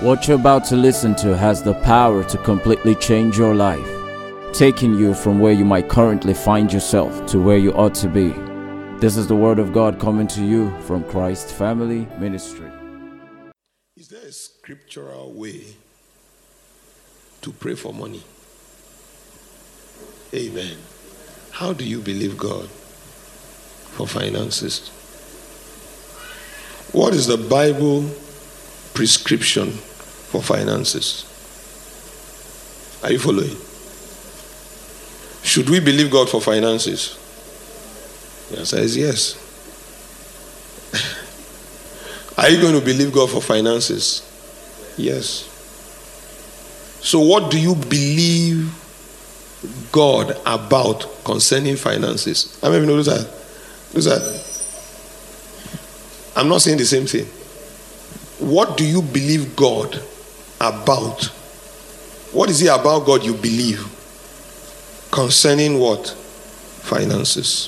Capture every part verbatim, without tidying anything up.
What you're about to listen to has the power to completely change your life, taking you from where you might currently find yourself to where you ought to be. This is the Word of God coming to you from Christ Family Ministry. Is there a scriptural way to pray for money? Amen. How do you believe God for finances? What is the Bible prescription for finances? Are you following? Should we believe God for finances? The answer is yes. Are you going to believe God for finances? Yes. So what do you believe God about concerning finances? I mean, those are, those are, I'm not saying the same thing. What do you believe God about? What is it about God you believe concerning what? Finances.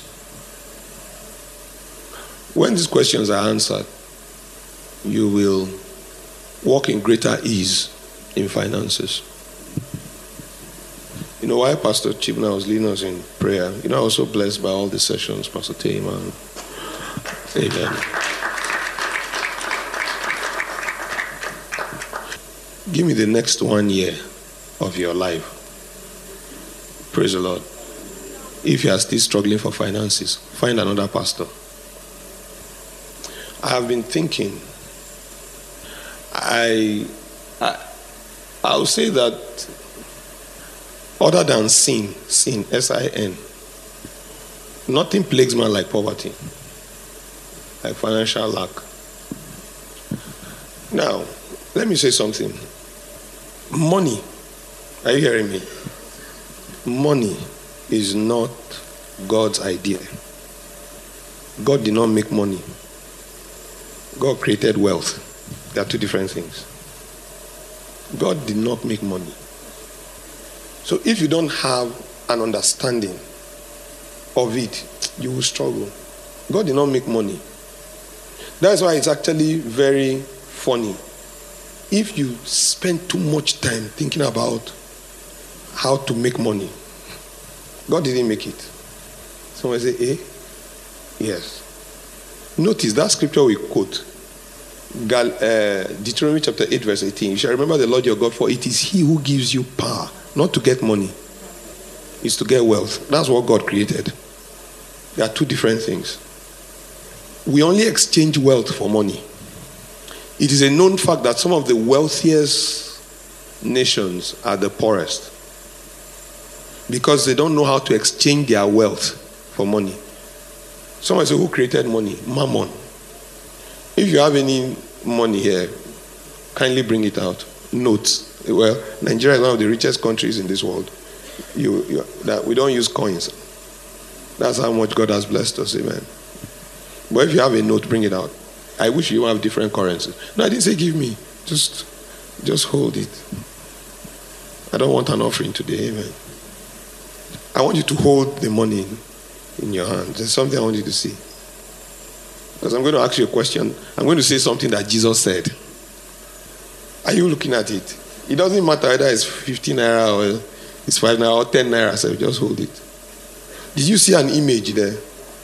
When these questions are answered, you will walk in greater ease in finances. You know why Pastor Chibna was leading us in prayer? You know, I was so blessed by all the sessions, Pastor Tayman. Amen. Give me the next one year of your life. Praise the Lord. If you are still struggling for finances, find another pastor. I have been thinking, I, I, I'll say that other than sin, sin, S I N, nothing plagues man like poverty, like financial lack. Now, let me say something. Money, are you hearing me? Money is not God's idea. God did not make money. God created wealth. They are two different things. God did not make money. So if you don't have an understanding of it, you will struggle. God did not make money. That's why it's actually very funny. If you spend too much time thinking about how to make money, God didn't make it. Someone say, eh? Yes. Notice that scripture we quote, Gal, uh, Deuteronomy chapter eight verse eighteen. You shall remember the Lord your God, for it is he who gives you power, not to get money. It's to get wealth. That's what God created. There are two different things. We only exchange wealth for money. It is a known fact that some of the wealthiest nations are the poorest because they don't know how to exchange their wealth for money. Someone say, who created money? Mammon. If you have any money here, kindly bring it out. Notes. Well, Nigeria is one of the richest countries in this world. You, you, that we don't use coins. That's how much God has blessed us. Amen. But if you have a note, bring it out. I wish you have different currencies. No, I didn't say give me. Just, just hold it. I don't want an offering today. Amen. I want you to hold the money in your hand. There's something I want you to see. Because I'm going to ask you a question. I'm going to say something that Jesus said. Are you looking at it? It doesn't matter whether it's fifteen naira or it's five naira or ten naira. So just hold it. Did you see an image there?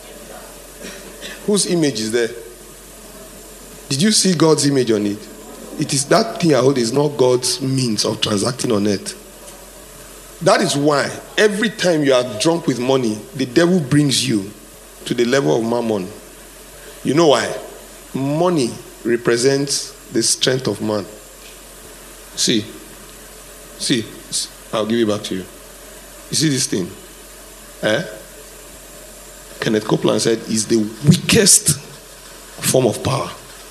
Whose image is there? Did you see God's image on it? It is that thing I hold is not God's means of transacting on earth. That is why every time you are drunk with money, the devil brings you to the level of mammon. You know why? Money represents the strength of man. See, see, I'll give it back to you. You see this thing? Eh? Kenneth Copeland said, is the weakest form of power.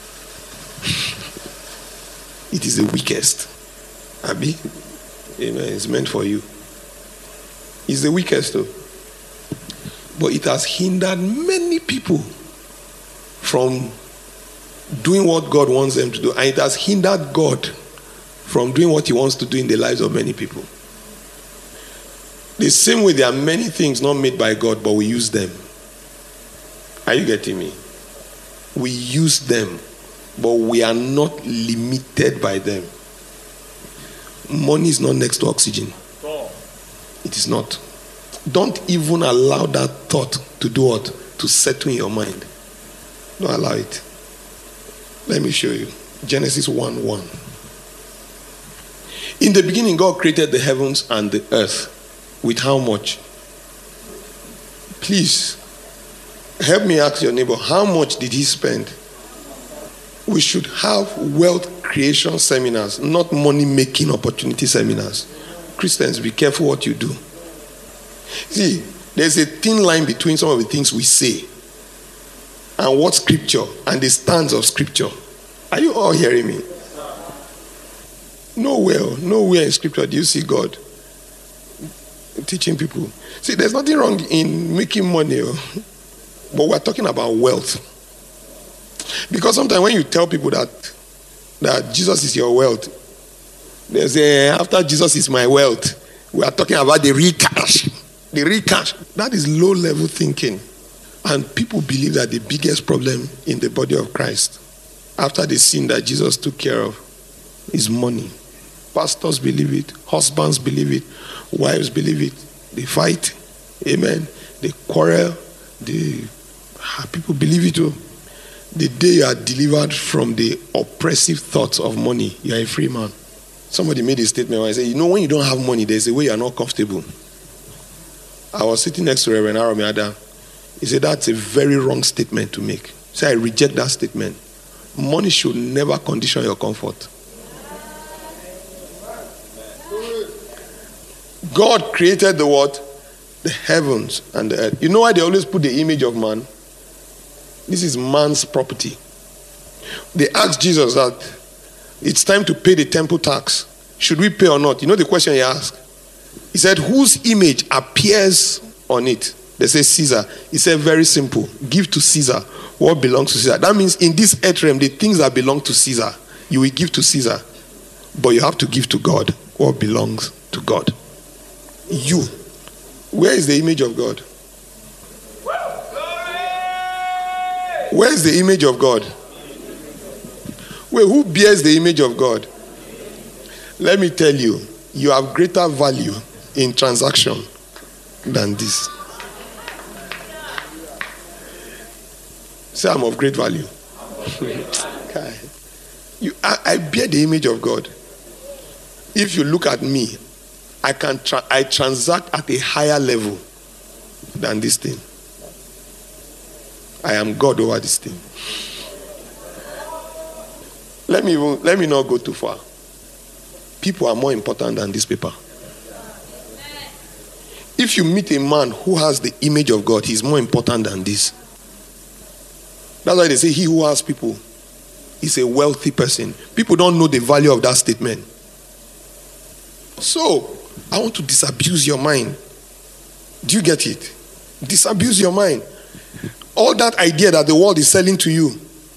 It is the weakest. Abi? Amen. It's meant for you. It's the weakest though. But it has hindered many people from doing what God wants them to do. And it has hindered God from doing what he wants to do in the lives of many people. The same way there are many things not made by God, but we use them. Are you getting me? We use them, but we are not limited by them. money is not next to oxygen. It is not. Don't even allow that thought to do what? To settle in your mind. Don't allow it. Let me show you. Genesis one one. In the beginning, God created the heavens and the earth. With how much? Please, help me ask your neighbor, how much did he spend? We should have wealth creation seminars, not money-making opportunity seminars. Christians, be careful what you do. See, there's a thin line between some of the things we say and what scripture and the stands of scripture. Are you all hearing me? Nowhere, nowhere in scripture do you see God teaching people. See, there's nothing wrong in making money, but we're talking about wealth. Because sometimes when you tell people that that Jesus is your wealth, they say, after Jesus is my wealth, we are talking about the real cash. The real cash. That is low-level thinking. And people believe that the biggest problem in the body of Christ, after the sin that Jesus took care of, is money. Pastors believe it. Husbands believe it. Wives believe it. They fight. Amen. They quarrel. They, people believe it too. The day you are delivered from the oppressive thoughts of money, you are a free man. Somebody made a statement where I said, you know, when you don't have money, there's a way you are not comfortable. I was sitting next to Reverend Aaron Ada. He said, that's a very wrong statement to make. So I reject that statement. Money should never condition your comfort. God created the what? The heavens and the earth. You know why they always put the image of man? This is man's property. They asked Jesus that it's time to pay the temple tax. Should we pay or not? You know the question he asked? He said, whose image appears on it? They say Caesar. He said, very simple. Give to Caesar what belongs to Caesar. That means in this earth realm, the things that belong to Caesar, you will give to Caesar. But you have to give to God what belongs to God. You. Where is the image of God? Where is the image of God? Wait, who bears the image of God? Let me tell you, you have greater value in transaction than this. Say, I'm of great value. you, I, I bear the image of God. If you look at me, I can tra- I transact at a higher level than this thing. I am God over this thing. Let me let me not go too far. People are more important than this paper. If you meet a man who has the image of God, he's more important than this. That's why they say he who has people is a wealthy person. People don't know the value of that statement. So, I want to disabuse your mind. Do you get it? Disabuse your mind. All that idea that the world is selling to you.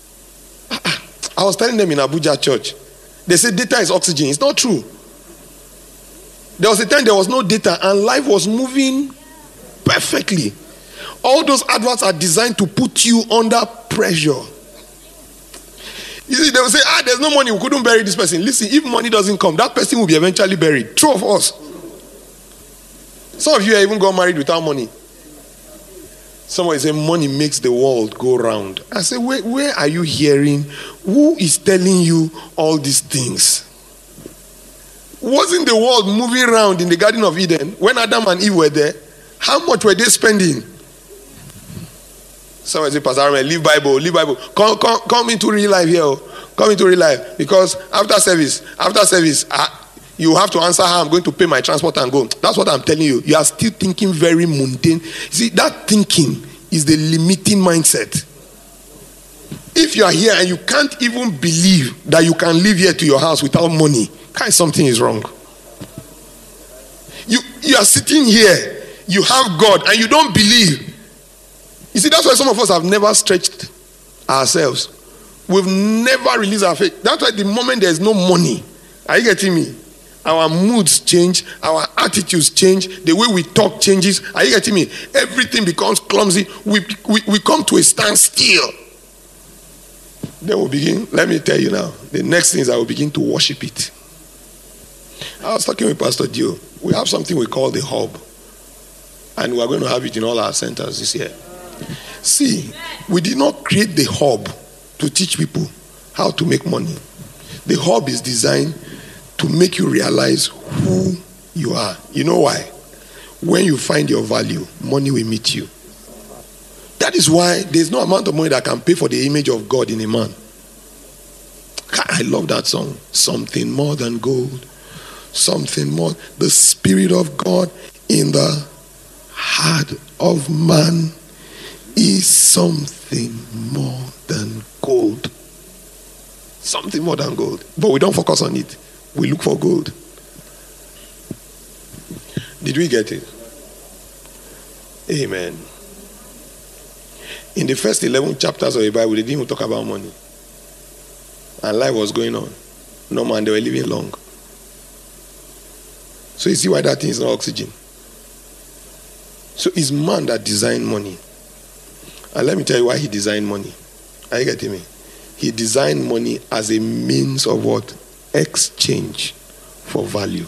I was telling them in Abuja church. They said data is oxygen. It's not true. There was a time there was no data and life was moving perfectly. All those adverts are designed to put you under pressure. You see, they will say, ah, there's no money. We couldn't bury this person. Listen, if money doesn't come, that person will be eventually buried. True of us. Some of you even got married without money. Somebody say money makes the world go round. I say, where, where are you hearing? Who is telling you all these things? Wasn't the world moving around in the Garden of Eden when Adam and Eve were there? How much were they spending? Somebody say, Pastor Arman, leave Bible, leave Bible. Come, come, come into real life here. Come into real life. Because after service, after service, I, you have to answer how I'm going to pay my transport and go. That's what I'm telling you. You are still thinking very mundane. See, that thinking is the limiting mindset. If you are here and you can't even believe that you can live here to your house without money, something is wrong. You, you are sitting here, you have God, and you don't believe. You see, that's why some of us have never stretched ourselves. We've never released our faith. That's why the moment there's no money, are you getting me? Our moods change, our attitudes change, the way we talk changes. Are you getting me? Everything becomes clumsy. We, we, we come to a standstill. Then we'll begin, let me tell you now, the next thing is I will begin to worship it. I was talking with Pastor Dio. We have something we call the hub. And we are going to have it in all our centers this year. See, we did not create the hub to teach people how to make money. The hub is designed to make you realize who you are. You know why? When you find your value, money will meet you. That is why there's no amount of money that can pay for the image of God in a man. I love that song. Something more than gold. Something more. The Spirit of God in the heart of man is something more than gold. Something more than gold. But we don't focus on it. We look for gold. Did we get it? Amen. In the first eleven chapters of the Bible, they didn't even talk about money. And life was going on. No man, they were living long. So you see why that thing is not oxygen. So it's man that designed money. And let me tell you why he designed money. Are you getting me? He designed money as a means of what? Exchange for value.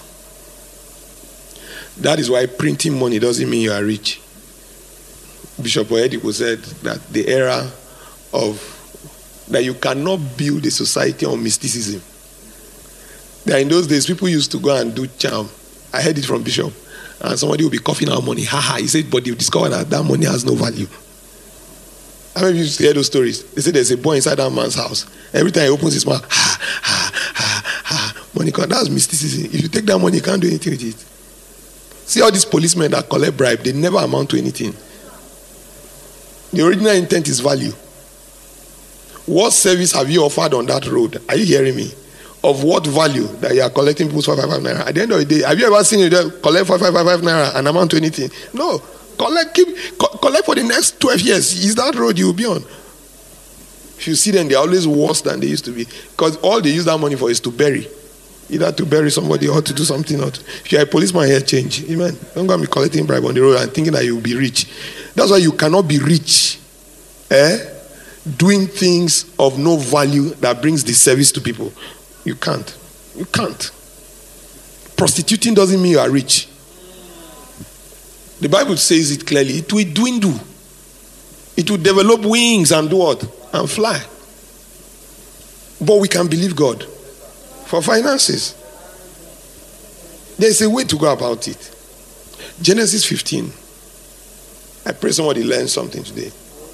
That is why printing money doesn't mean you are rich. Bishop Oyedepo said that the era of that you cannot build a society on mysticism. That in those days people used to go and do charm. I heard it from Bishop. And somebody will be coughing out money. Ha ha. He said, but they've discovered that that money has no value. How many of you used to hear those stories? They say there's a boy inside that man's house. Every time he opens his mouth, ha ha ha ha. Money comes. That's mysticism. If you take that money, you can't do anything with it. See all these policemen that collect bribe, they never amount to anything. The original intent is value. What service have you offered on that road? Are you hearing me? Of what value that you are collecting people's five five five naira? At the end of the day, have you ever seen you collect five five five five naira and amount to anything? No. Collect, keep, co- collect for the next twelve years. Is that road you will be on? If you see them, they're always worse than they used to be. Because all they use that money for is to bury. Either to bury somebody or to do something else. If you're a policeman here, change. Amen. Don't go and be collecting bribe on the road and thinking that you'll be rich. That's why you cannot be rich. Eh? Doing things of no value that brings the service to people. You can't. You can't. Prostituting doesn't mean you are rich. The Bible says it clearly. It will dwindle. It will develop wings and do what? And fly. But we can believe God for finances. There's a way to go about it. Genesis fifteen. I pray somebody learn something today.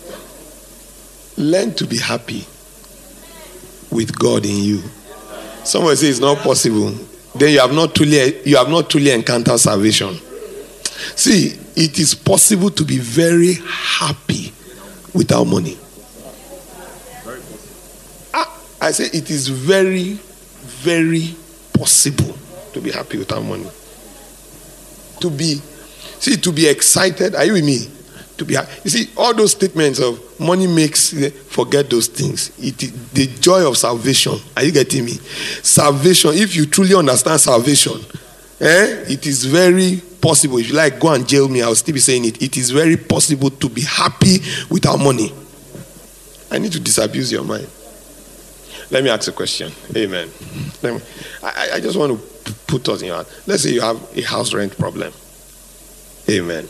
Learn to be happy with God in you. Someone says it's not possible. Then you have not truly you have not truly encountered salvation. See, it is possible to be very happy without money. Ah, I say it is very, very possible to be happy without money. To be, see, to be excited. Are you with me? To be, you see, all those statements of money makes, forget those things. It, the joy of salvation. Are you getting me? Salvation, if you truly understand salvation, eh, it is very possible. If you like, go and jail me, I'll still be saying it. It is very possible to be happy without money. I need to disabuse your mind. Let me ask a question. Amen. Let me, I, I just want to put us in your hand. Let's say you have a house rent problem. Amen.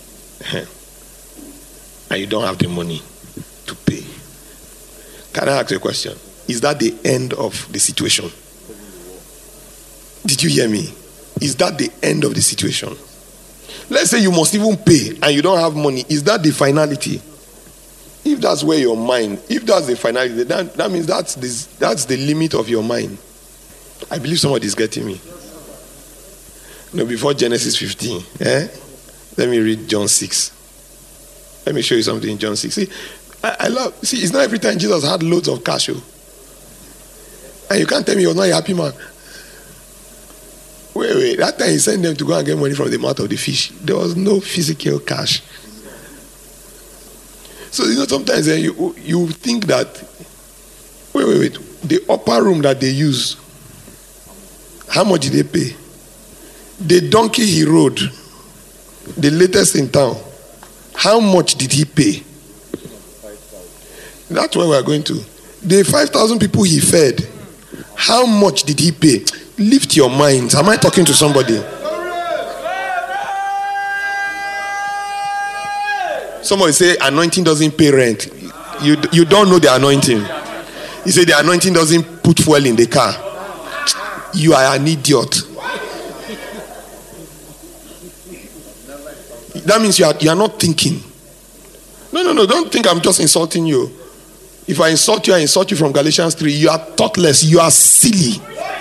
And you don't have the money to pay. Can I ask you a question? Is that the end of the situation? Did you hear me? Is that the end of the situation? Let's say you must even pay and you don't have money. Is that the finality? If that's where your mind, if that's the finality, that, that means that's this, that's the limit of your mind. I believe somebody is getting me. No, before Genesis fifteen. Eh? Let me read John six. Let me show you something in John six. See, I, I love, see, it's not every time Jesus had loads of cash. Oh. And you can't tell me you're not a happy man. Wait, wait. That time he sent them to go and get money from the mouth of the fish. There was no physical cash. So, you know, sometimes eh, you, you think that, wait, wait, wait. The upper room that they use, how much did they pay? The donkey he rode, the latest in town, how much did he pay? That's where we are going to. The five thousand people he fed, how much did he pay? Lift your minds. Am I talking to somebody? Somebody say anointing doesn't pay rent. You, you don't know the anointing. You say the anointing doesn't put fuel in the car. You are an idiot. That means you are, you are not thinking. No, no, no. Don't think I'm just insulting you. If I insult you, I insult you from Galatians three. You are thoughtless. You are silly.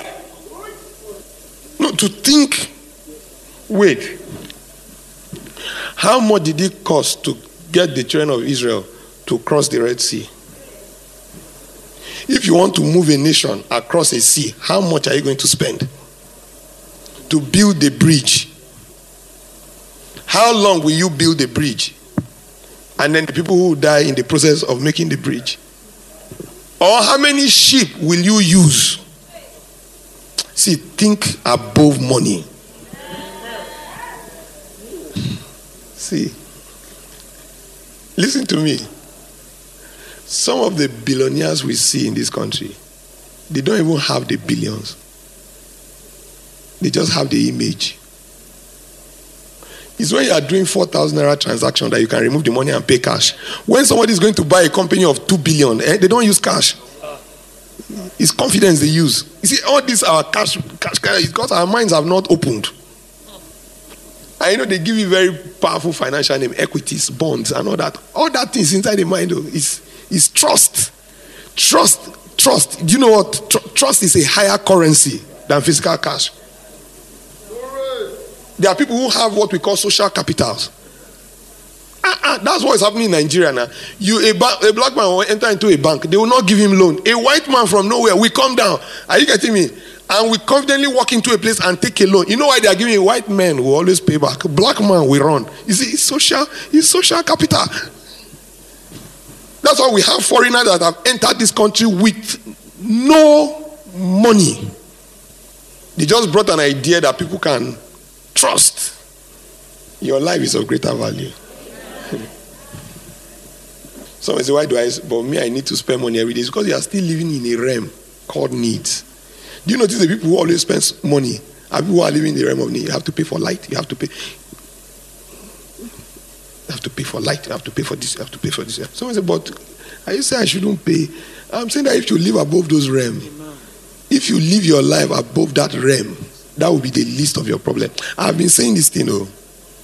No, to think. Wait. How much did it cost to get the children of Israel to cross the Red Sea? If you want to move a nation across a sea, how much are you going to spend? To build the bridge. How long will you build the bridge? And then the people who die in the process of making the bridge. Or how many sheep will you use? See, think above money. See. Listen to me. Some of the billionaires we see in this country, they don't even have the billions. They just have the image. It's when you are doing four thousand naira transaction that you can remove the money and pay cash. When somebody is going to buy a company of two billion, eh, they don't use cash. It's confidence they use. You see, all these are cash, cash, cash because our minds have not opened. I know they give you very powerful financial name, equities, bonds, and all that. All that things inside the mind though, is is trust. Trust, trust. Do you know what? Tr- trust is a higher currency than physical cash. There are people who have what we call social capitals. Uh, uh, that's what is happening in Nigeria now. You a, ba- a black man will enter into a bank. They will not give him loan. A white man from nowhere will come down. Are you getting me? And we confidently walk into a place and take a loan. You know why they are giving a white man who always pay back. A black man will run. You see, it's social, it's social capital. That's why we have foreigners that have entered this country with no money. They just brought an idea that people can trust. Your life is of greater value. Someone say, why do I? But me, I need to spend money every day. It's because you are still living in a realm called needs. Do you notice the people who always spend money are people who are living in the realm of need? You have to pay for light. You have to pay. You have to pay for light. You have to pay for this. You have to pay for this. Someone say, but are you saying I shouldn't pay? I'm saying that if you live above those realms, if you live your life above that realm, that will be the least of your problem. I've been saying this thing, oh.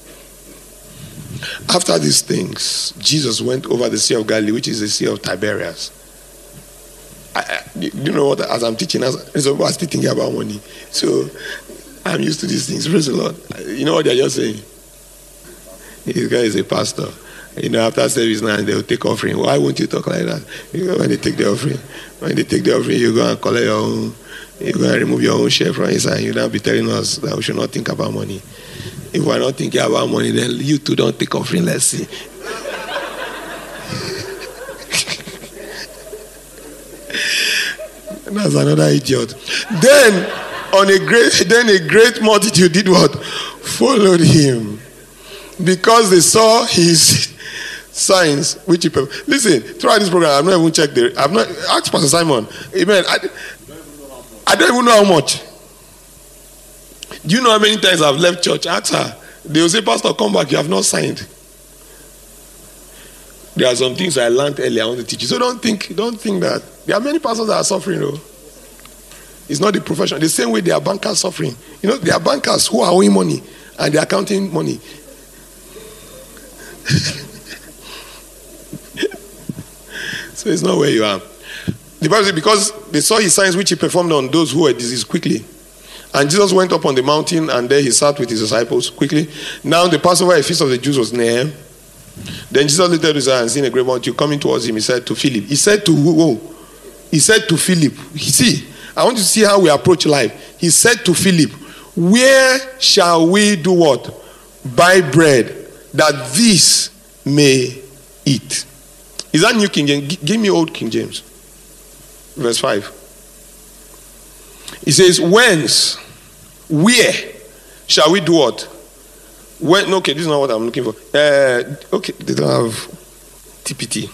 After these things, Jesus went over the Sea of Galilee, which is the Sea of Tiberias. I, I, you know what? As I'm teaching, as, as I was still thinking about money. So I'm used to these things. Praise the Lord. You know what they're just saying? This guy is a pastor. You know, after service now, they'll take offering. Why won't you talk like that? You know, when they take the offering, when they take the offering, you go and collect your own. You go and remove your own share from inside. You don't be telling us that we should not think about money. If we're not thinking about money, then you two don't take offering. Let's see. That's another idiot. Then on a great then a great multitude did what? Followed him. Because they saw his signs, which he performed. Listen, throughout this program, I've not even checked the I've not asked Pastor Simon. Amen. I, I don't even know how much. Do you know how many times I've left church? Ask her. They will say, Pastor, come back, you have not signed. There are some things I learned earlier I want to teach you. So don't think, don't think that. There are many pastors that are suffering, though. It's not the profession. The same way there are bankers suffering. You know, there are bankers who are owing money and they are counting money. So it's not where you are. The Bible says, because they saw his signs which he performed on those who were diseased quickly. And Jesus went up on the mountain, and there he sat with his disciples quickly. Now the Passover, a feast of the Jews, was near. Then Jesus lifted up his eyes and seeing a great multitude coming towards him, he said to Philip. He said to who? He said to Philip. See, I want you to see how we approach life. He said to Philip, where shall we do what? Buy bread, that this may eat. Is that New King James? Give me Old King James. Verse five. He says, whence, where shall we do what? When, okay, this is not what I'm looking for. Uh, okay, they don't have T P T.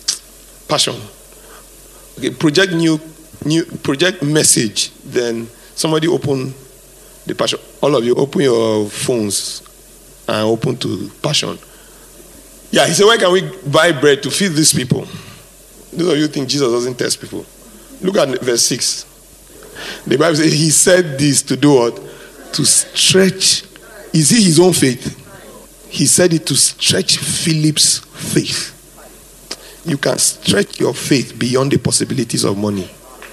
Passion. Okay, project new, new project message, then Somebody open the Passion. All of you, open your phones and open to Passion. Yeah, he said, where can we buy bread to feed these people? Those of you think Jesus doesn't test people. Look at verse six. The Bible says he said this to do what? To stretch. Is it his own faith? He said it to stretch Philip's faith. You can stretch your faith beyond the possibilities of money.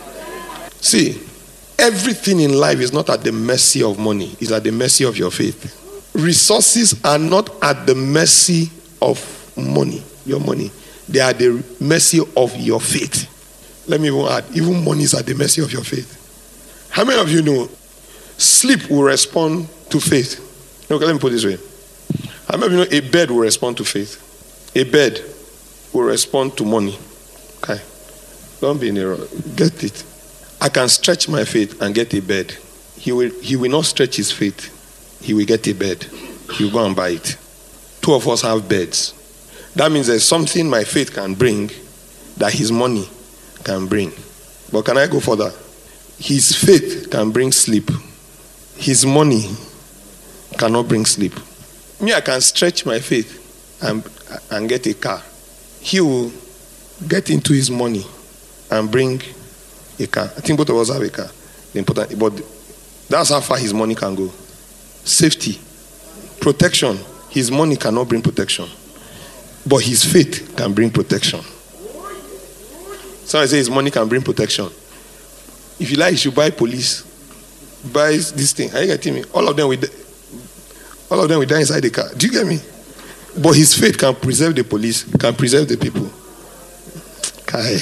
See, everything in life is not at the mercy of money. It's at the mercy of your faith. Resources are not at the mercy of money, your money. They are the mercy of your faith. Let me even add, even money is at the mercy of your faith. How many of you know sleep will respond to faith? Okay, let me put it this way. How many of you know a bed will respond to faith? A bed will respond to money. Okay. Don't be in error. Get it. I can stretch my faith and get a bed. He will, he will not stretch his faith. He will get a bed. He will go and buy it. Two of us have beds. That means there's something my faith can bring that his money can bring. But can I go further? His faith can bring sleep. His money cannot bring sleep. Me, I can stretch my faith and, and get a car. He will get into his money and bring a car. I think both of us have a car. Important, but that's how far his money can go. Safety, protection. His money cannot bring protection, but his faith can bring protection. Somebody say his money can bring protection. If you like, you should buy police, buy this thing. Are you getting me? All of them will, all of them will die inside the car. Do you get me? But his faith can preserve the police, can preserve the people. Kai.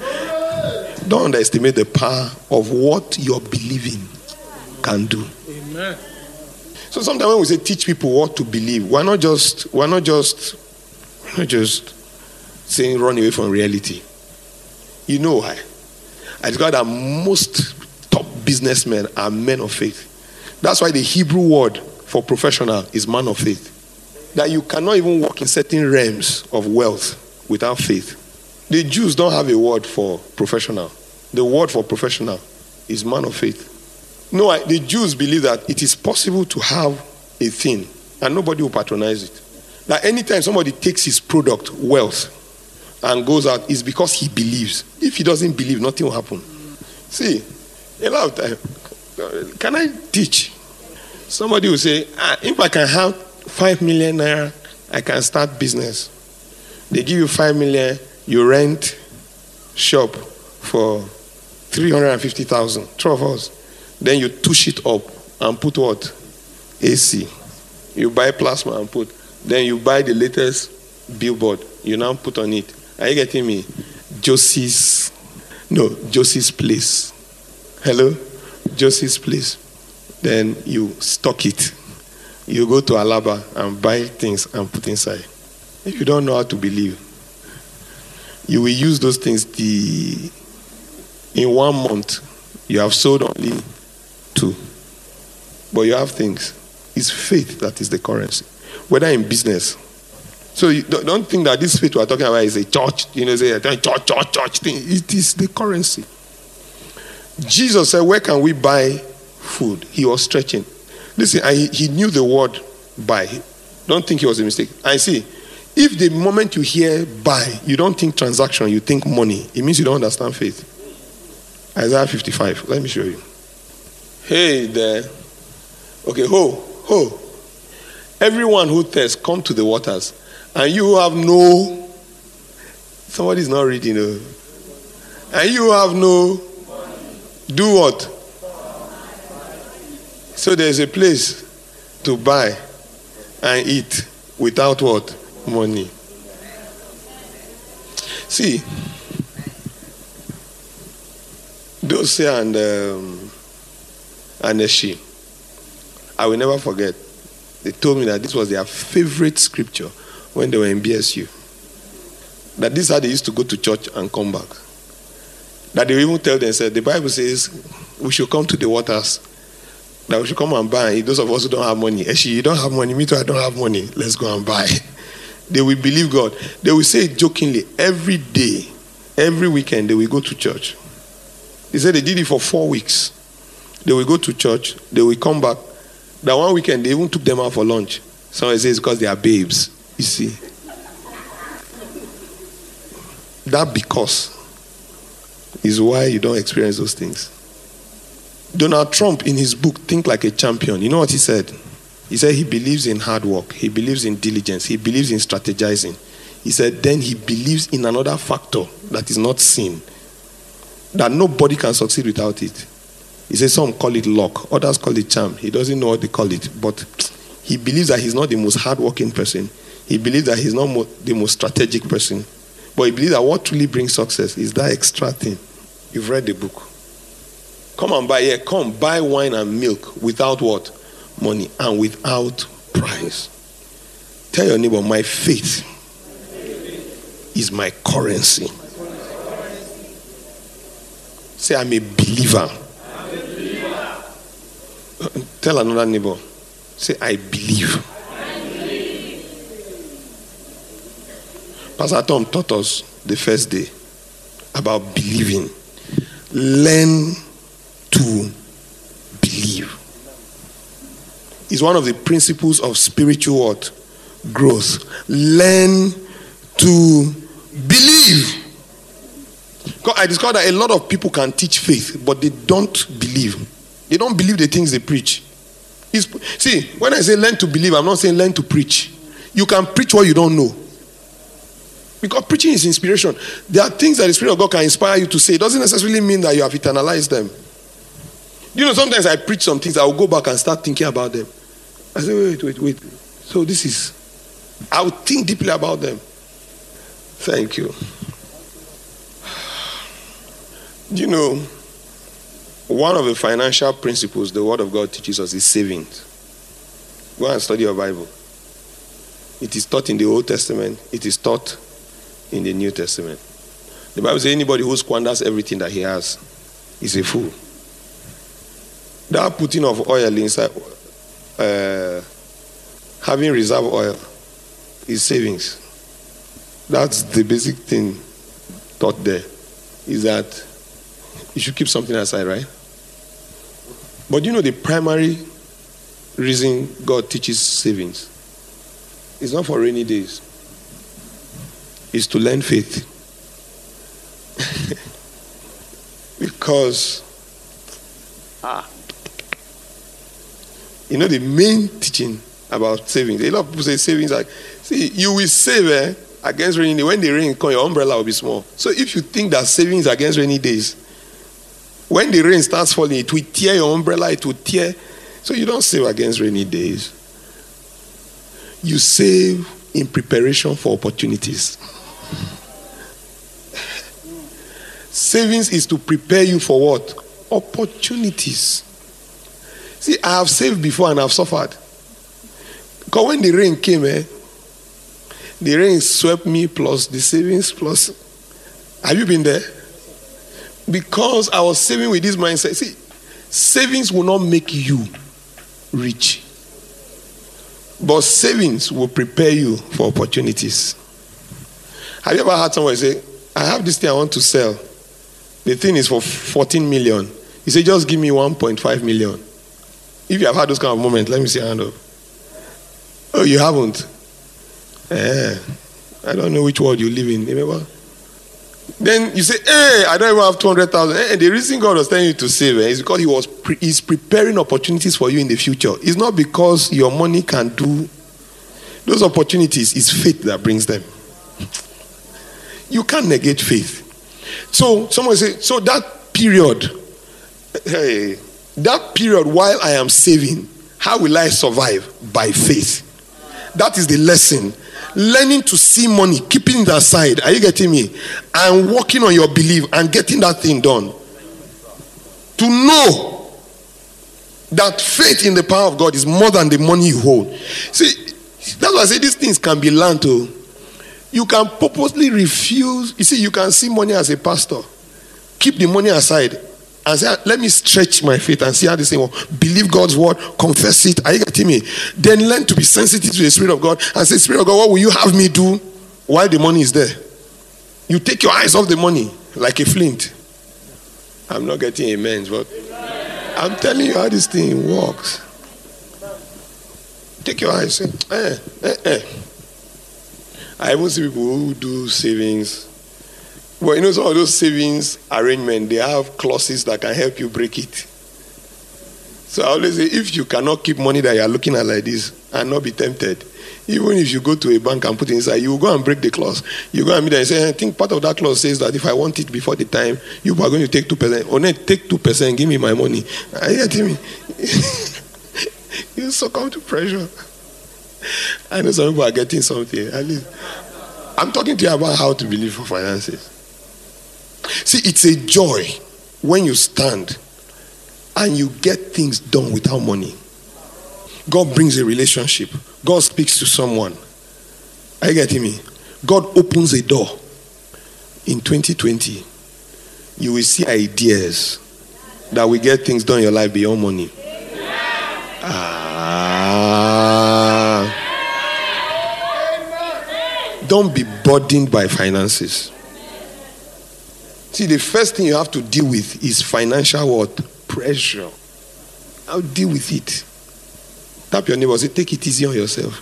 Don't underestimate the power of what you're believing can do. Amen. So sometimes when we say teach people what to believe, we're not just we're not just we're not just saying run away from reality. You know why? I discovered that most top businessmen are men of faith. That's why the Hebrew word for professional is man of faith. That you cannot even walk in certain realms of wealth without faith. The Jews don't have a word for professional. The word for professional is man of faith. No, I, the Jews believe that it is possible to have a thing and nobody will patronize it. That anytime somebody takes his product, wealth, and goes out, it's because he believes. If he doesn't believe, nothing will happen. See, a lot of time, can I teach? Somebody will say, ah, if I can have five million naira, I can start business. They give you five million, you rent shop for three hundred fifty thousand, twelve hours. Then you touch it up and put what? A C. You buy plasma and put. Then you buy the latest billboard. You now put on it. Are you getting me? Josie's, no, Josie's Place. Hello? Josie's Place. Then you stock it. You go to Alaba and buy things and put inside. If you don't know how to believe, you will use those things. The in one month, you have sold only two. But you have things. It's faith that is the currency. Whether in business. So you don't think that this faith we're talking about is a church, you know, say a church, church, church thing. It is the currency. Jesus said, where can we buy food? He was stretching. Listen, I, he knew the word buy. Don't think it was a mistake. I see. If the moment you hear buy, you don't think transaction, you think money, it means you don't understand faith. Isaiah fifty-five. Let me show you. Hey there. Okay, ho, ho. Everyone who thirsts, come to the waters. And you have no, somebody's not reading. No. And you have no, do what? So there's a place to buy and eat without what? Money. See, Dose and um, and Eshi, I will never forget. They told me that this was their favorite scripture when they were in B S U. That this is how they used to go to church and come back. That they even tell them, said, the Bible says we should come to the waters. That we should come and buy. Those of us who don't have money. Actually, you don't have money. Me too, I don't have money. Let's go and buy. They will believe God. They will say it jokingly, every day, every weekend, they will go to church. They said they did it for four weeks. They will go to church. They will come back. That one weekend, they even took them out for lunch. Someone says because they are babes. You see. That because is why you don't experience those things. Donald Trump, in his book, Think Like a Champion, you know what he said? He said he believes in hard work. He believes in diligence. He believes in strategizing. He said then he believes in another factor that is not seen, that nobody can succeed without it. He says some call it luck, others call it charm. He doesn't know what they call it, but he believes that he's not the most hardworking person. He believes that he's not mo- the most strategic person. But he believes that what truly brings success is that extra thing. You've read the book. Come and buy here. Yeah, come buy wine and milk without what? Money and without price. Tell your neighbor, my faith is my currency. Say, I'm a believer. I'm a believer. Tell another neighbor. Say, I believe. I believe. Pastor Tom taught us the first day about believing. Learn to believe. It's one of the principles of spiritual what? Growth. Learn to believe. I discovered that a lot of people can teach faith, but they don't believe. They don't believe the things they preach. It's, see, when I say learn to believe, I'm not saying learn to preach. You can preach what you don't know. Because preaching is inspiration. There are things that the Spirit of God can inspire you to say. It doesn't necessarily mean that you have internalized them. You know, sometimes I preach some things, I will go back and start thinking about them. I say, wait, wait, wait. So this is, I will think deeply about them. Thank you. You know, one of the financial principles the Word of God teaches us is savings. Go and study your Bible. It is taught in the Old Testament. It is taught in the New Testament. The Bible says anybody who squanders everything that he has is a fool. That putting of oil inside, uh, having reserve oil is savings. That's the basic thing taught there, is that you should keep something aside, right? But you know the primary reason God teaches savings is not for rainy days. It's to learn faith. Because ah, you know the main teaching about savings. A lot of people say savings like, see, you will save eh, against rainy day. When the rain comes, your umbrella will be small. So if you think that savings against rainy days, when the rain starts falling, it will tear your umbrella, it will tear. So you don't save against rainy days. You save in preparation for opportunities. Savings is to prepare you for what? Opportunities. See, I have saved before and I've suffered. Because when the rain came, eh, the rain swept me plus the savings plus. Have you been there? Because I was saving with this mindset. See, savings will not make you rich. But savings will prepare you for opportunities. Have you ever heard someone say, I have this thing I want to sell. The thing is for fourteen million. He said, just give me one point five million. If you have had those kind of moments, let me see your hand up. Oh, you haven't? Eh, I don't know which world you live in. Remember? Then you say, hey, I don't even have two hundred thousand. And the reason God was telling you to save eh, is because he was pre- he's preparing opportunities for you in the future. It's not because your money can do those opportunities. It's faith that brings them. You can't negate faith. So someone say, so that period, hey, that period while I am saving, how will I survive? By faith. That is the lesson. Learning to see money, keeping it aside. Are you getting me? And working on your belief and getting that thing done. To know that faith in the power of God is more than the money you hold. See, that's why I say these things can be learned to. You can purposely refuse. You see, you can see money as a pastor. Keep the money aside and say, let me stretch my faith and see how this thing will. Believe God's word, confess it. Are you getting me? Then learn to be sensitive to the Spirit of God and say, Spirit of God, what will you have me do while the money is there? You take your eyes off the money like a flint. I'm not getting amens, but I'm telling you how this thing works. Take your eyes, say, eh, eh, eh. I even see people who do savings. Well, you know, some of those savings arrangement, they have clauses that can help you break it. So I always say, if you cannot keep money that you are looking at like this and not be tempted, even if you go to a bank and put it inside, you will go and break the clause. You go and meet them and say, I think part of that clause says that if I want it before the time, you are going to take two percent. Or not take two percent, give me my money. Are you getting me? You succumb to pressure. I know some people are getting something. At least I'm talking to you about how to believe for finances. See, it's a joy when you stand and you get things done without money. God brings a relationship. God speaks to someone. Are you getting me? God opens a door. In twenty twenty, you will see ideas that will get things done in your life beyond money. Ah. Don't be burdened by finances. See, the first thing you have to deal with is financial what? Pressure. I'll deal with it. Tap your neighbor, say, take it easy on yourself.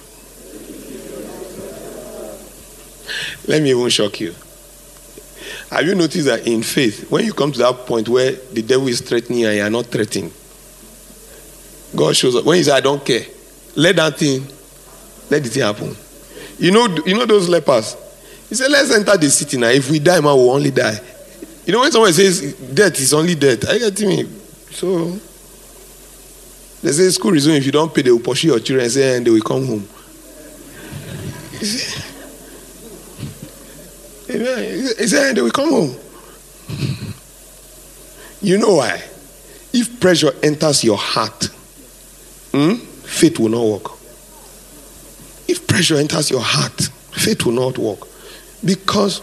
Let me even shock you. Have you noticed that in faith, when you come to that point where the devil is threatening you and you are not threatening, God shows up. When he says, I don't care, let that thing, let the thing happen. You know, you know those lepers? He said, let's enter the city now. If we die, man, we'll only die. You know when someone says death is only death, are you getting me? So they say school resume, if you don't pay, they will pursue your children and say, and they will come home. Amen. He said, and they will come home. You know why? If pressure enters your heart, hmm, faith will not work. If pressure enters your heart, faith will not work. Because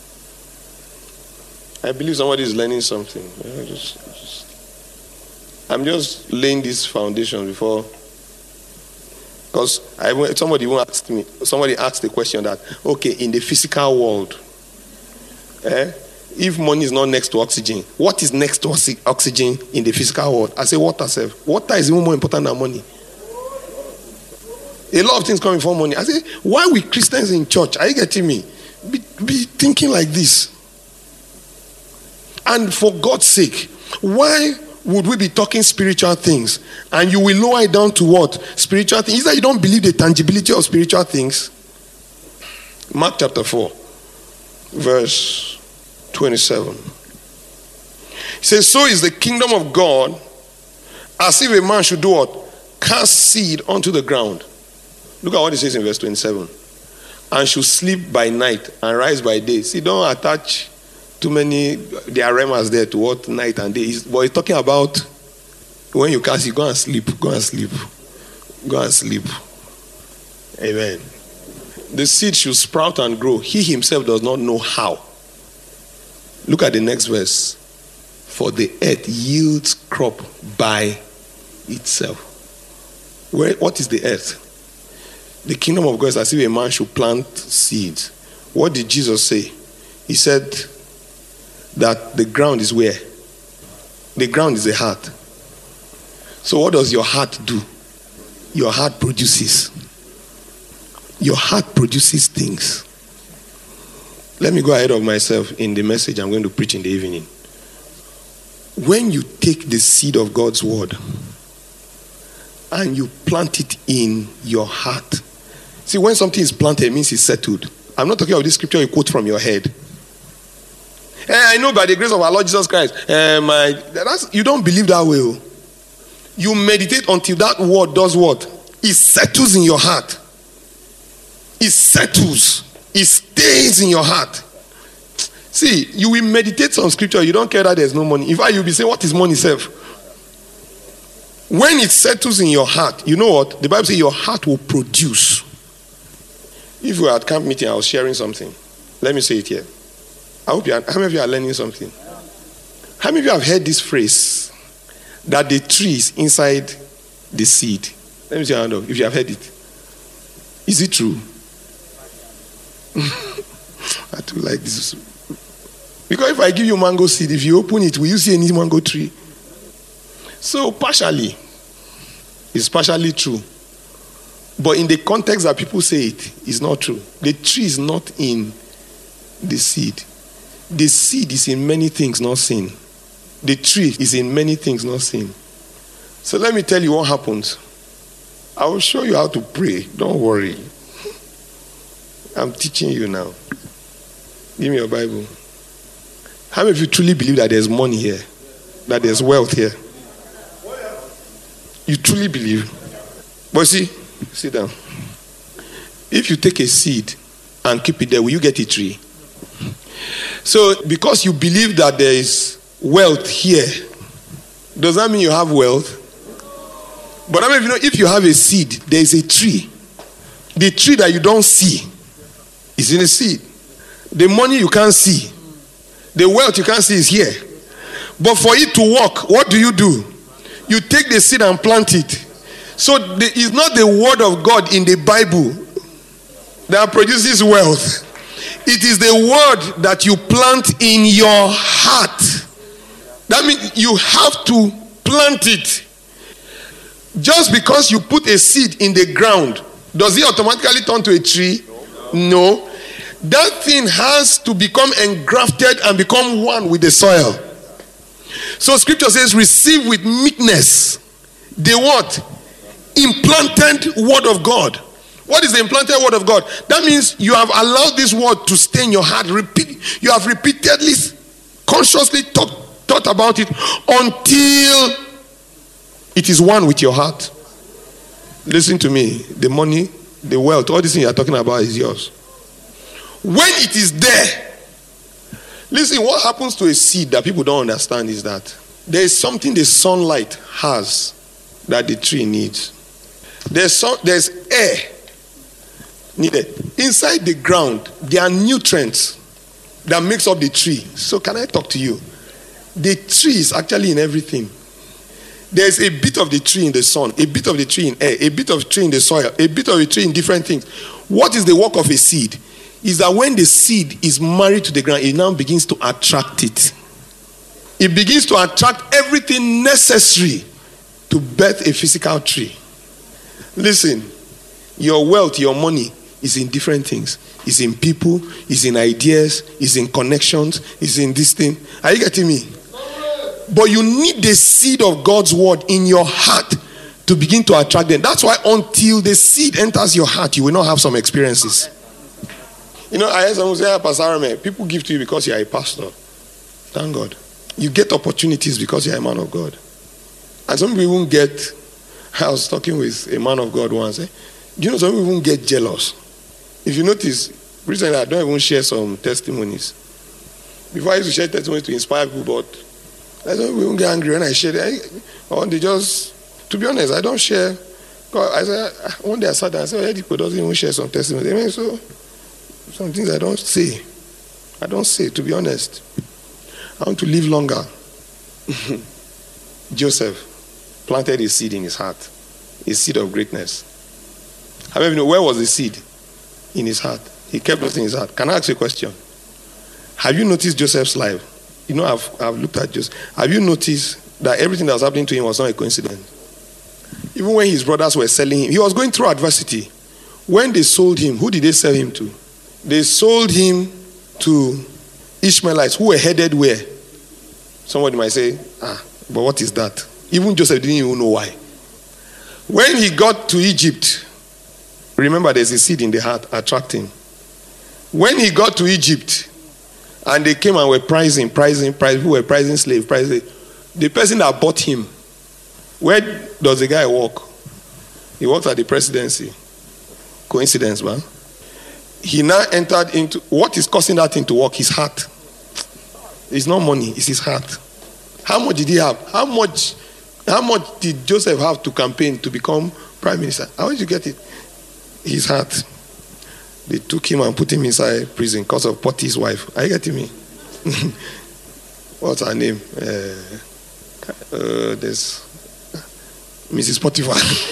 I believe somebody is learning something. Yeah, just, just, I'm just laying this foundation before. Because I, somebody asked me, somebody asked the question that, okay, in the physical world, eh, if money is not next to oxygen, what is next to oxygen in the physical world? I say water, self. Water is even more important than money. A lot of things come before money. I say, why we Christians in church? Are you getting me? Be, be thinking like this. And for God's sake, why would we be talking spiritual things and you will lower it down to what? Spiritual things. Is that you don't believe the tangibility of spiritual things? Mark chapter four, verse twenty-seven. It says, so is the kingdom of God as if a man should do what? Cast seed onto the ground. Look at what it says in verse twenty-seven. And should sleep by night and rise by day. See, don't attach too many, there are remas there to what night and day. But he's talking about when you cast, you go and sleep, go and sleep, go and sleep. Amen. The seed should sprout and grow. He himself does not know how. Look at the next verse. For the earth yields crop by itself. Where, what is the earth? The kingdom of God is as if a man should plant seeds. What did Jesus say? He said that the ground is where? The ground is the heart. So what does your heart do? Your heart produces. Your heart produces things. Let me go ahead of myself in the message I'm going to preach in the evening. When you take the seed of God's word and you plant it in your heart. See, when something is planted, it means it's settled. I'm not talking about this scripture you quote from your head. Hey, I know by the grace of our Lord Jesus Christ. Uh, my, that's, you don't believe that way. You meditate until that word does what? It settles in your heart. It settles. It stays in your heart. See, you will meditate on scripture. You don't care that there's no money. In fact, you'll be saying, what is money, self? When it settles in your heart, you know what? The Bible says your heart will produce. If we were at camp meeting, I was sharing something. Let me say it here. I hope you are, how many of you are learning something? How many of you have heard this phrase? That the tree is inside the seed. Let me see your hand up if you have heard it. Is it true? I do like this. Because if I give you mango seed, if you open it, will you see any mango tree? So partially, it's partially true. But in the context that people say it, it's not true. The tree is not in the seed. The seed is in many things, not sin. The tree is in many things, not sin. So let me tell you what happens. I will show you how to pray. Don't worry. I'm teaching you now. Give me your Bible. How many of you truly believe that there's money here? That there's wealth here? You truly believe? But see, sit down. If you take a seed and keep it there, will you get a tree? So, because you believe that there is wealth here, does that mean you have wealth? But I mean, you know, if you have a seed, there is a tree. The tree that you don't see is in a seed. The money you can't see, the wealth you can't see is here. But for it to work, what do you do? You take the seed and plant it. So the, it's not the word of God in the Bible that produces wealth. It is the word that you plant in your heart. That means you have to plant it. Just because you put a seed in the ground, does it automatically turn to a tree? No. That thing has to become engrafted and become one with the soil. So scripture says, receive with meekness the what? Implanted word of God. What is the implanted word of God? That means you have allowed this word to stay in your heart. Repeat. You have repeatedly, consciously thought, thought about it until it is one with your heart. Listen to me. The money, the wealth, all these things you are talking about is yours. When it is there, listen, what happens to a seed that people don't understand is that there is something the sunlight has that the tree needs. There's, some, there's air needed. Inside the ground, there are nutrients that makes up the tree. So can I talk to you? The tree is actually in everything. There's a bit of the tree in the sun, a bit of the tree in air, a bit of the tree in the soil, a bit of the tree in different things. What is the work of a seed? Is that when the seed is married to the ground, it now begins to attract it. It begins to attract everything necessary to birth a physical tree. Listen, your wealth, your money is in different things. It's in people, it's in ideas, it's in connections, it's in this thing. Are you getting me? But you need the seed of God's word in your heart to begin to attract them. That's why until the seed enters your heart, you will not have some experiences. You know, I heard someone say, Pastor Arame, people give to you because you are a pastor. Thank God. You get opportunities because you are a man of God. And some people won't get, I was talking with a man of God once. Eh? You know, some people won't get jealous. If you notice, recently I don't even share some testimonies. Before I used to share testimonies to inspire people, but I don't even get angry when I share them. Or they just, to be honest, I don't share. I said, one day I sat down and said, oh, people doesn't even share some testimonies. I mean, so, some things I don't say. I don't say, to be honest. I want to live longer. Joseph planted a seed in his heart. A seed of greatness. How many of you know where was the seed? In his heart. He kept it in his heart. Can I ask you a question? Have you noticed Joseph's life? You know, I've, I've looked at Joseph. Have you noticed that everything that was happening to him was not a coincidence? Even when his brothers were selling him, he was going through adversity. When they sold him, who did they sell him to? They sold him to Ishmaelites who were headed where? Somebody might say, ah, but what is that? Even Joseph didn't even know why. When he got to Egypt, remember there's a seed in the heart attracting. When he got to Egypt, and they came and were pricing, pricing, pricing, who were pricing slaves, pricing, the person that bought him, where does the guy work? He works at the presidency. Coincidence, man. He now entered into, what is causing that thing to work? His heart. It's not money, it's his heart. How much did he have? How much, how much did Joseph have to campaign to become prime minister? How did you get it? His heart. They took him and put him inside prison because of Potiphar's wife. Are you getting me? What's her name? Uh, uh, there's Missus Potiphar.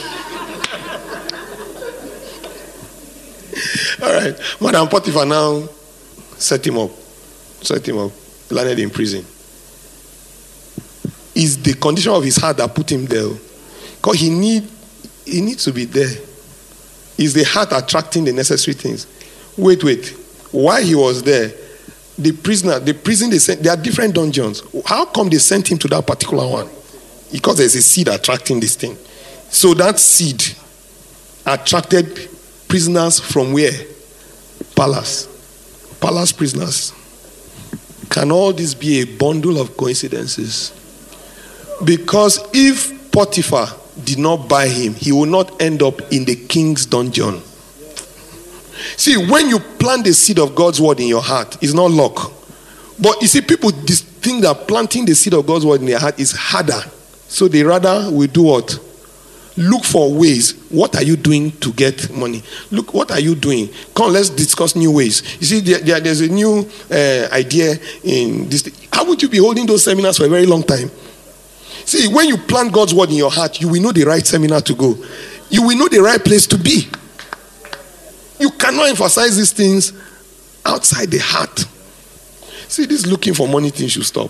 All right. Madam Potiphar now set him up. Set him up. Landed in prison. It's the condition of his heart that put him there. Because he need, he needs to be there. It's the heart attracting the necessary things. Wait, wait. While he was there, the prisoner, the prison they sent, there are different dungeons. How come they sent him to that particular one? Because there's a seed attracting this thing. So that seed attracted prisoners from where? Palace. Palace prisoners. Can all this be a bundle of coincidences? Because if Potiphar did not buy him, he will not end up in the king's dungeon. See, when you plant the seed of God's word in your heart, it's not luck. But you see, people think that planting the seed of God's word in their heart is harder. So they rather will do what? Look for ways. What are you doing to get money? Look, what are you doing? Come, let's discuss new ways. You see, there, there, there's a new uh, idea in this. How would you be holding those seminars for a very long time? See, when you plant God's word in your heart, you will know the right seminar to go. You will know the right place to be. You cannot emphasize these things outside the heart. See, this looking for money thing should stop.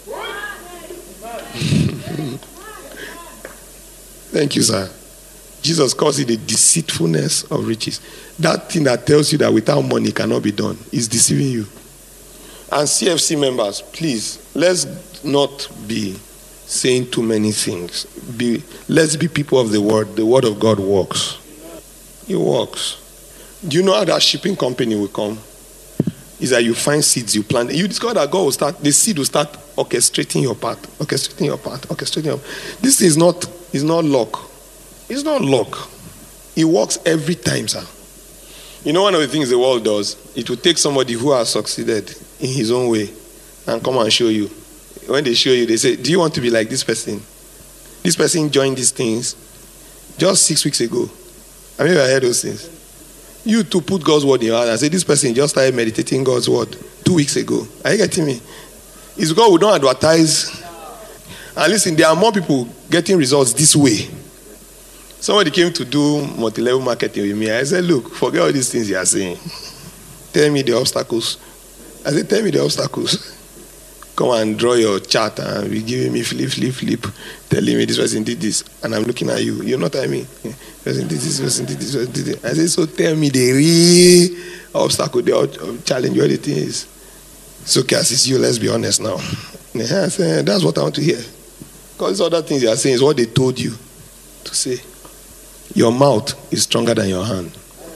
Thank you, sir. Jesus calls it the deceitfulness of riches. That thing that tells you that without money cannot be done is deceiving you. And C F C members, please, let's not be saying too many things. Be, let's be people of the word. The word of God works. It works. Do you know how that shipping company will come? Is that you find seeds, you plant. You discover that God will start, the seed will start orchestrating your path. Orchestrating your path. Orchestrating your path. This is not, is not luck. It's not luck. It works every time, sir. You know one of the things the world does? It will take somebody who has succeeded in his own way and come and show you. When they show you, they say, do you want to be like this person? This person joined these things just six weeks ago. I mean, I heard those things. You to put God's word in your heart and say, this person just started meditating God's word two weeks ago. Are you getting me? It's God who don't advertise. And listen, there are more people getting results this way. Somebody came to do multi-level marketing with me. I said, look, forget all these things you are saying. Tell me the obstacles. I said, tell me the obstacles. Come and draw your chart and be giving me flip, flip, flip, telling me this person did this. And I'm looking at you. You know what I mean? Person did this, person did this, person did this. I said, so tell me the real obstacle, the challenge, what it is. It's okay, as it's you, let's be honest now. I said, that's what I want to hear. Because these other things you are saying is what they told you to say. Your mouth is stronger than your hand.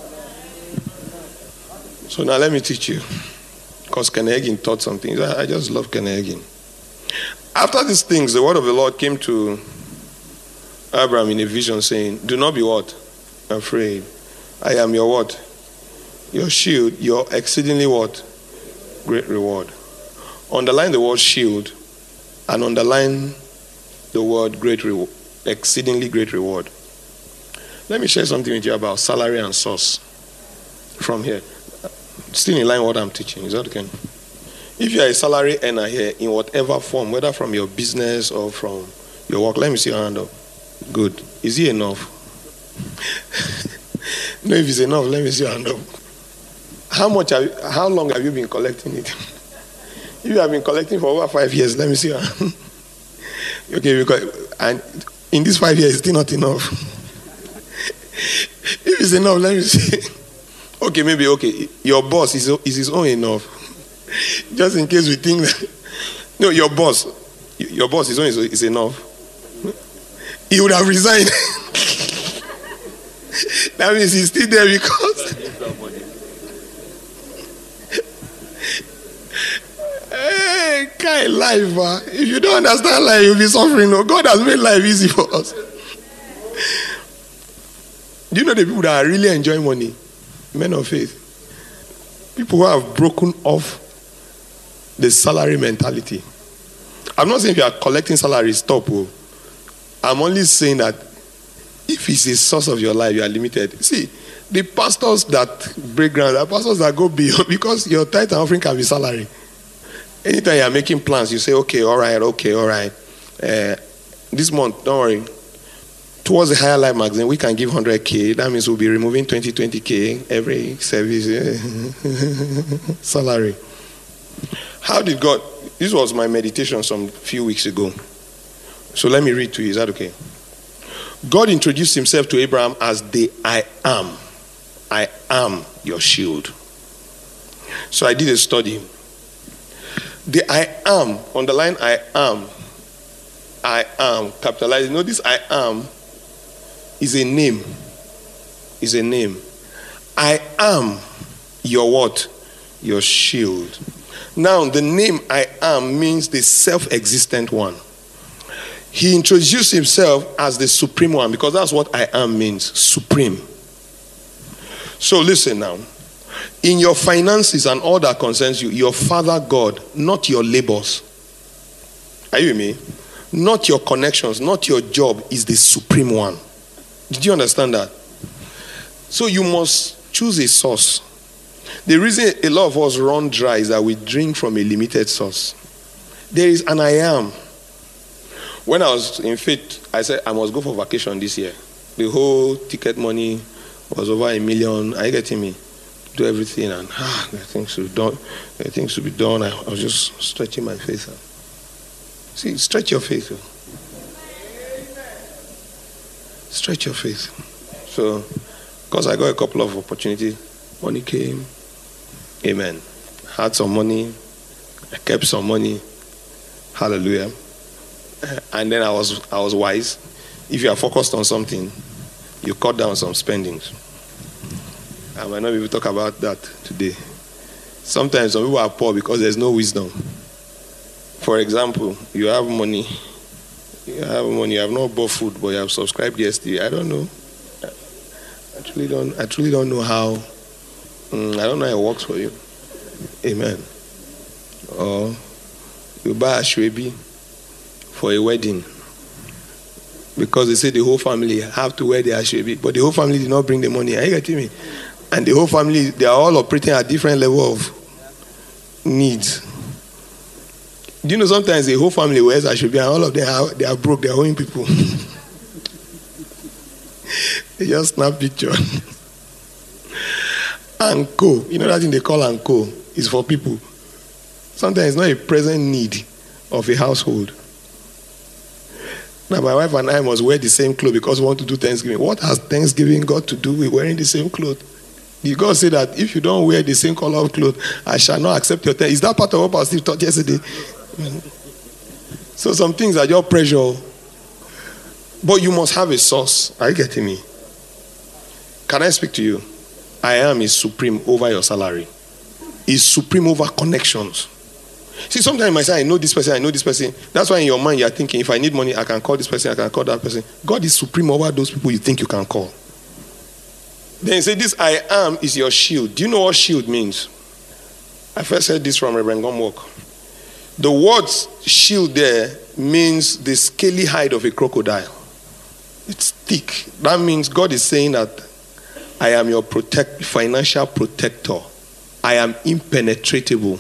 So now let me teach you. Because Ken Hagin taught something. I just love Ken Hagin. After these things, the word of the Lord came to Abraham in a vision saying, do not be what? Afraid. I am your what? Your shield, your exceedingly what? Great reward. Underline the word shield and underline the word great reward. Exceedingly great reward. Let me share something with you about salary and source from here. Still in line with what I'm teaching. Is that okay? If you are a salary earner here in whatever form, whether from your business or from your work, let me see your hand up. Good. Is it enough? No, if it's enough, let me see your hand up. How much have you, how long have you been collecting it? If you have been collecting for over five years, let me see your hand. Okay, because and in these five years, it's still not enough. If it's enough, let me see. Okay, maybe, okay. Your boss is, is his own enough. Just in case we think that. No, your boss. Your boss is own is, is enough. He would have resigned. That means he's still there because. Hey, kind life, uh. If you don't understand life, you'll be suffering. No, God has made life easy for us. Do you know the people that are really enjoying money? Men of faith. People who have broken off the salary mentality. I'm not saying if you are collecting salary, stop. Oh. I'm only saying that if it's a source of your life, you are limited. See, the pastors that break ground, the pastors that go beyond, because your tithe and offering can be salary. Anytime you are making plans, you say, okay, all right, okay, all right. Uh, this month, don't worry. Towards the Higher Life magazine, we can give one hundred K. That means we'll be removing twenty, twenty K every service. Salary. How did God... This was my meditation some few weeks ago. So let me read to you. Is that okay? God introduced himself to Abraham as the I am. I am your shield. So I did a study. The I am, underline I am. I am, capitalized. You know this I am is a name. Is a name. I am your what? Your shield. Now the name I am means the self-existent one. He introduced himself as the supreme one because that's what I am means, supreme. So listen now. In your finances and all that concerns you, your Father God, not your labors. Are you with me? Not your connections, not your job, is the supreme one. Did you understand that? So you must choose a source. The reason a lot of us run dry is that we drink from a limited source. There is an I am. When I was in faith, I said I must go for vacation this year. The whole ticket money was over a million. Are you getting me? Do everything and ah, the things should be done. The things should be done. I, I was just stretching my face out. See, stretch your faith. Stretch your faith. So, because I got a couple of opportunities, money came. Amen. Had some money. I kept some money. Hallelujah. And then I was I was wise. If you are focused on something, you cut down some spendings. I might not be able to talk about that today. Sometimes some people are poor because there's no wisdom. For example, you have money. You have money. You have not bought food, but you have subscribed yesterday. I don't know. I truly don't. I truly don't know how. Um, I don't know how it works for you. Amen. Or you buy a shwebi for a wedding because they say the whole family have to wear their shwebi, but the whole family did not bring the money. Are you getting me? And the whole family, they are all operating at different level of needs. Do you know sometimes the whole family wears a shwebi and all of them are, they are broke, they are owing people. They just snap picture. Anko, you know that thing they call anko is for people. Sometimes it's not a present need of a household. Now my wife and I must wear the same clothes because we want to do Thanksgiving. What has Thanksgiving got to do with wearing the same clothes? Did God say that if you don't wear the same color of clothes, I shall not accept your thanks? Is that part of what Pastor Steve taught yesterday? So some things are your pressure. But you must have a source. Are you getting me? Can I speak to you? I am is supreme over your salary. Is supreme over connections. See, sometimes you might say, I know this person, I know this person. That's why in your mind you are thinking, if I need money, I can call this person, I can call that person. God is supreme over those people you think you can call. Then you say, this I am is your shield. Do you know what shield means? I first heard this from Reverend Gomwalk. The word shield there means the scaly hide of a crocodile. It's thick. That means God is saying that I am your protect, financial protector. I am impenetrable.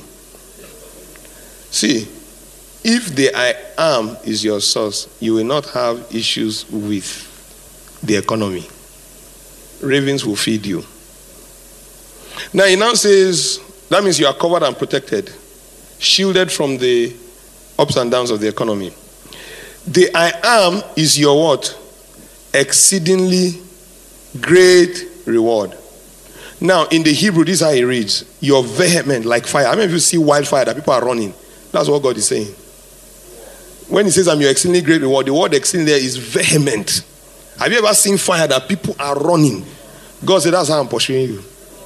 See, if the I am is your source, you will not have issues with the economy. Ravens will feed you. Now he now says, that means you are covered and protected, shielded from the ups and downs of the economy. The I am is your what? Exceedingly great reward. Now in the Hebrew, this is how it reads. You're vehement like fire. How many of you see wildfire that people are running? That's what God is saying. When he says I'm your exceedingly great reward, the word exceedingly there is vehement. Have you ever seen fire that people are running? God said, that's how I'm pursuing you.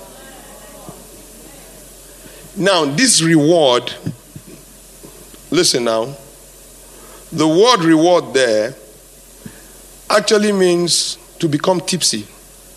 Now, this reward, listen now. The word reward there actually means to become tipsy.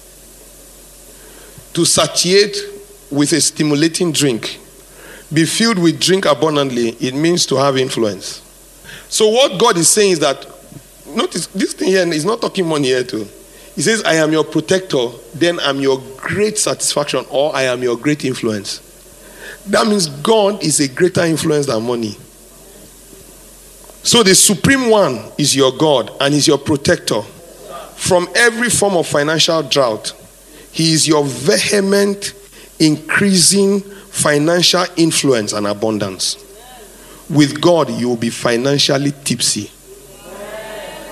To satiate with a stimulating drink. Be filled with drink abundantly. It means to have influence. So what God is saying is that, notice this thing here is not talking money here too. He says, I am your protector, then I'm your great satisfaction, or I am your great influence. That means God is a greater influence than money. So the supreme one is your God and is your protector from every form of financial drought. He is your vehement, increasing financial influence and abundance. With God, you will be financially tipsy.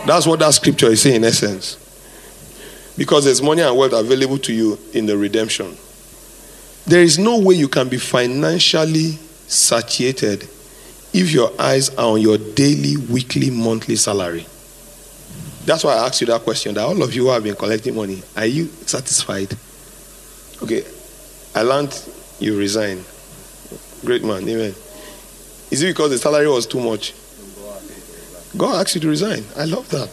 That's what that scripture is saying in essence. Because there's money and wealth available to you in the redemption. There is no way you can be financially satiated if your eyes are on your daily, weekly, monthly salary. That's why I asked you that question, that all of you who have been collecting money, are you satisfied? Okay, I learned you resign. Great man, amen. Is it because the salary was too much? God asked you to resign. I love that.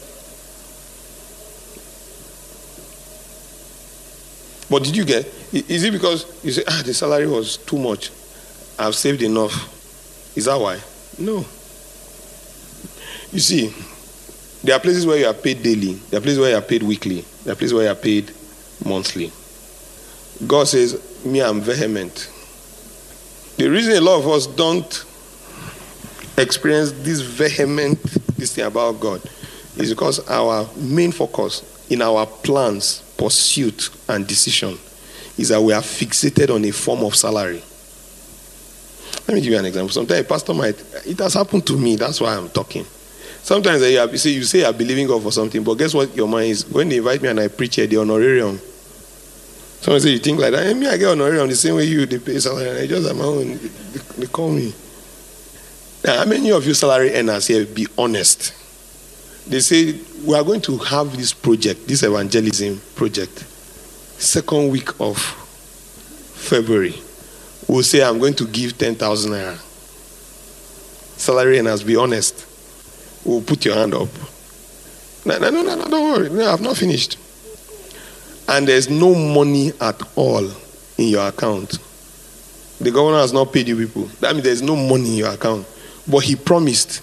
But did you get? Is it because you say, ah, the salary was too much? I've saved enough. Is that why? No. You see, there are places where you are paid daily. There are places where you are paid weekly. There are places where you are paid monthly. God says, me, I'm vehement. The reason a lot of us don't experience this vehement this thing about God is because our main focus in our plans, pursuit, and decision is that we are fixated on a form of salary. Let me give you an example. Sometimes a pastor might, it has happened to me, that's why I'm talking. Sometimes you say, you say you're believing God for something, but guess what your mind is? When they invite me and I preach here, the honorarium. Someone say, you think like that? Hey, me, I get honorarium the same way you, they pay salary. I just have my own, they, they call me. Now, how many of you salary earners here, be honest? They say, we are going to have this project, this evangelism project, second week of February. We'll say, I'm going to give ten thousand naira. Salary earners, be honest. We'll put your hand up. No, no, no, no, no, don't worry. No, I've not finished. And there's no money at all in your account. The governor has not paid you people. That means there's no money in your account. But he promised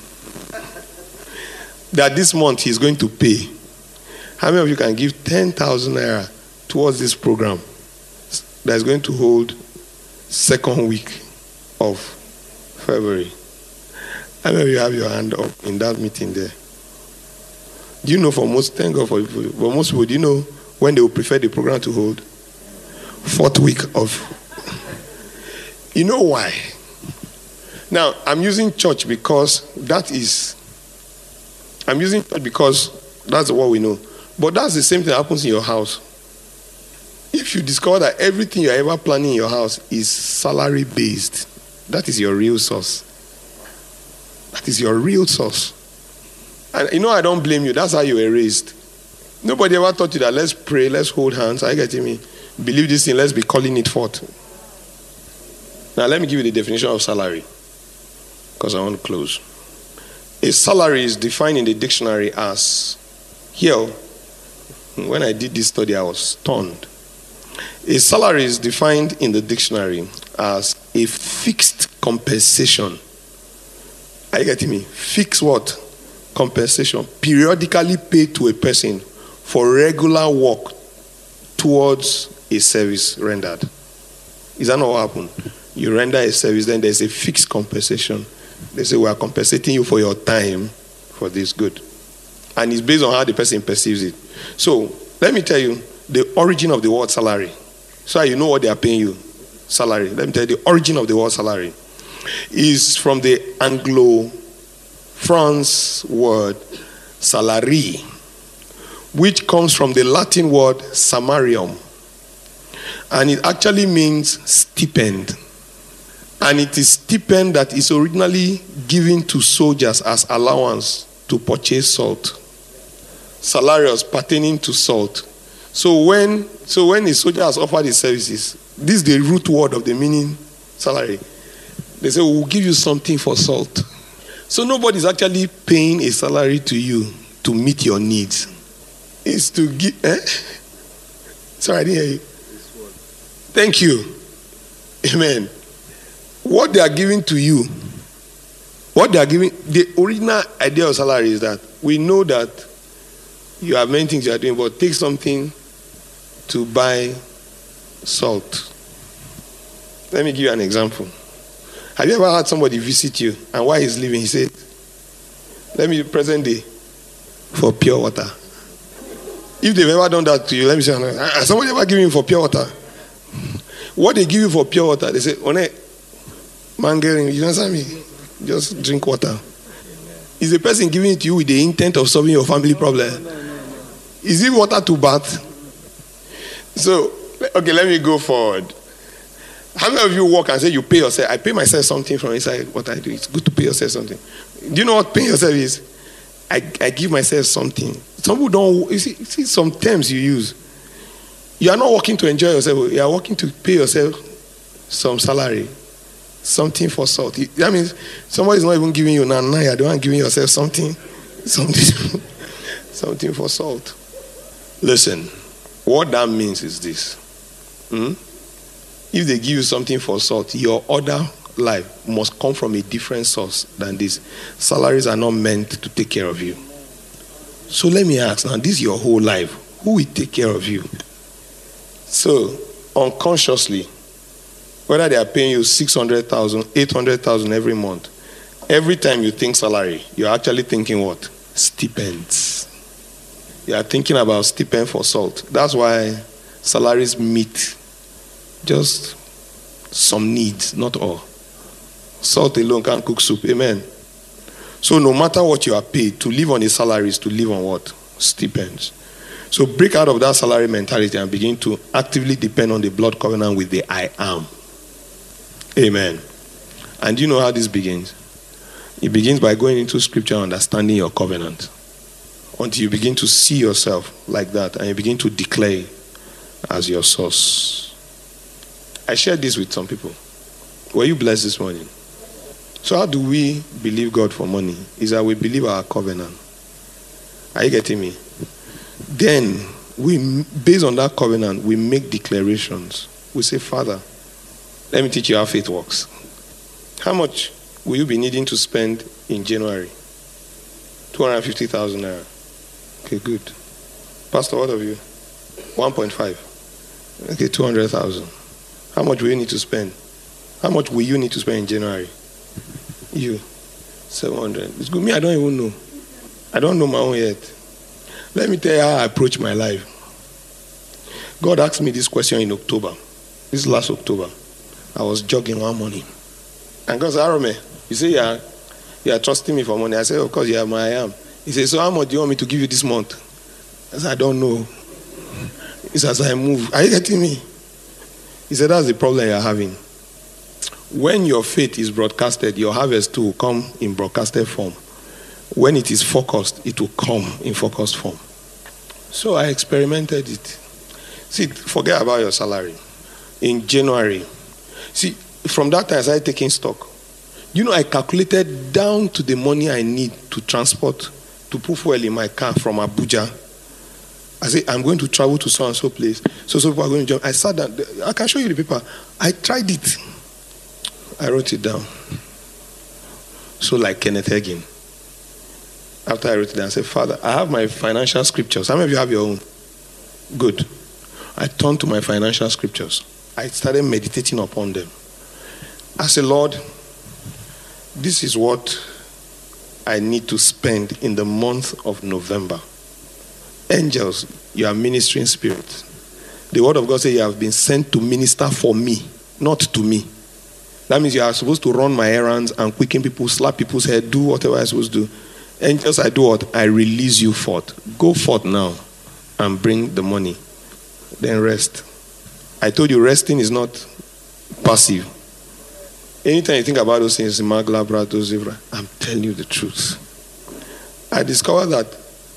that this month he's going to pay. How many of you can give ten thousand naira towards this program that's going to hold second week of February? How many of you have your hand up in that meeting there? Do you know for most, thank God for people, for most people, do you know when they would prefer the program to hold? Fourth week of. You know why? Now, I'm using church because that is, I'm using church because that's what we know. But that's the same thing that happens in your house. If you discover that everything you're ever planning in your house is salary based, that is your real source. That is your real source. And you know, I don't blame you. That's how you were raised. Nobody ever taught you that let's pray, let's hold hands. Are you getting me? Believe this thing, let's be calling it forth. Now, let me give you the definition of salary, because I want to close. A salary is defined in the dictionary as, here, when I did this study, I was stunned. A salary is defined in the dictionary as a fixed compensation. Are you getting me? Fixed what? Compensation. Periodically paid to a person for regular work towards a service rendered. Is that not what happened? You render a service, then there's a fixed compensation. They say, we are compensating you for your time for this good. And it's based on how the person perceives it. So, let me tell you the origin of the word salary. So you know what they are paying you. Salary. Let me tell you the origin of the word salary is from the Anglo-France word salary, which comes from the Latin word samarium. And it actually means stipend. And it is stipend that is originally given to soldiers as allowance to purchase salt. Salarius pertaining to salt. So when so when a soldier has offered his services, this is the root word of the meaning salary. They say, we'll give you something for salt. So nobody's actually paying a salary to you to meet your needs. It's to give. Eh? Sorry, I didn't hear you. Thank you. Amen. What they are giving to you, what they are giving, the original idea of salary is that we know that you have many things you are doing, but take something to buy salt. Let me give you an example. Have you ever had somebody visit you, and while he's leaving, he said, let me present day for pure water. If they've ever done that to you, let me say, has somebody ever given you for pure water? What they give you for pure water, they say, One, man, you understand me? Just drink water. Is the person giving it to you with the intent of solving your family problem? No, no, no, no. Is it water to bath? So, okay, let me go forward. How many of you work and say you pay yourself? I pay myself something from inside what I do. It's good to pay yourself something. Do you know what paying yourself is? I, I give myself something. Some people don't, you see, you see some terms you use. You are not working to enjoy yourself. You are working to pay yourself some salary. Something for salt. That means somebody is not even giving you now. Now you are the one giving yourself something. Something, something for salt. Listen, what that means is this. Hmm? If they give you something for salt, your other life must come from a different source than this. Salaries are not meant to take care of you. So let me ask now, this is your whole life. Who will take care of you? So, unconsciously, whether they are paying you six hundred thousand, eight hundred thousand every month, every time you think salary, you're actually thinking what? Stipends. You are thinking about stipend for salt. That's why salaries meet just some needs, not all. Salt alone can't cook soup. Amen. So no matter what you are paid, to live on a salary is to live on what? Stipends. So break out of that salary mentality and begin to actively depend on the blood covenant with the I am. Amen. And do you know how this begins? It begins by going into scripture and understanding your covenant. Until you begin to see yourself like that and you begin to declare as your source. I shared this with some people. Were you blessed this morning? So how do we believe God for money? Is that we believe our covenant. Are you getting me? Then, we, based on that covenant, we make declarations. We say, Father, let me teach you how faith works. How much will you be needing to spend in January? two hundred fifty thousand naira. Okay, good. Pastor, what of you? one point five. Okay, two hundred thousand. How much will you need to spend? How much will you need to spend in January? You. seven hundred. It's good. Me, I don't even know. I don't know my own yet. Let me tell you how I approach my life. God asked me this question in October. This last October. I was jogging one morning. And God said, Arome, you say you are, you are trusting me for money. I said, of course, yeah, I am. He said, so how much do you want me to give you this month? I said, I don't know. It's as I move. Are you getting me? He said, that's the problem you're having. When your faith is broadcasted, your harvest too will come in broadcasted form. When it is focused, it will come in focused form. So I experimented it. See, forget about your salary. In January, see, from that time I started taking stock. You know, I calculated down to the money I need to transport, to put fuel in my car from Abuja. I said, I'm going to travel to so and so place. So so people are going to jump. I sat down. I can show you the paper. I tried it. I wrote it down. So like Kenneth Hagin. After I wrote it down, I said, Father, I have my financial scriptures. How many of you have your own? Good. I turned to my financial scriptures. I started meditating upon them. I said, Lord, this is what I need to spend in the month of November. Angels, you are ministering spirits. The word of God says you have been sent to minister for me, not to me. That means you are supposed to run my errands and quicken people, slap people's head, do whatever I'm supposed to do. Angels, I do what? I release you forth. Go forth now and bring the money. Then rest. I told you resting is not passive. Anytime you think about those things, I'm telling you the truth. I discovered that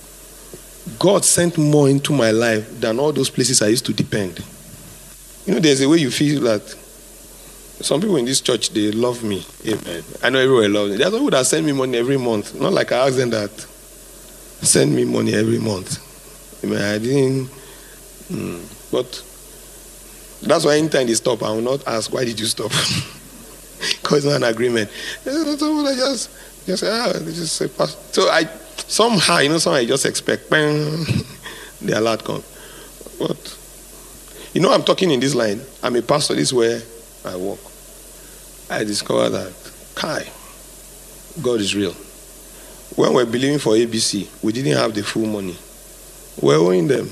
God sent more into my life than all those places I used to depend. You know, there's a way you feel that some people in this church, they love me. Amen. I know everyone loves me. There's people that send me money every month. Not like I ask them that. Send me money every month. Amen. I didn't. Hmm. But that's why anytime they stop, I will not ask, why did you stop? Because it's not an agreement. I just, just say, ah, they just say, pass. So I, somehow, you know, somehow I just expect, bang, the alert come. But, you know, I'm talking in this line. I'm a pastor. This is where I work. I discovered that, Kai, God is real. When we're believing for A B C, we didn't have the full money. We're owing them.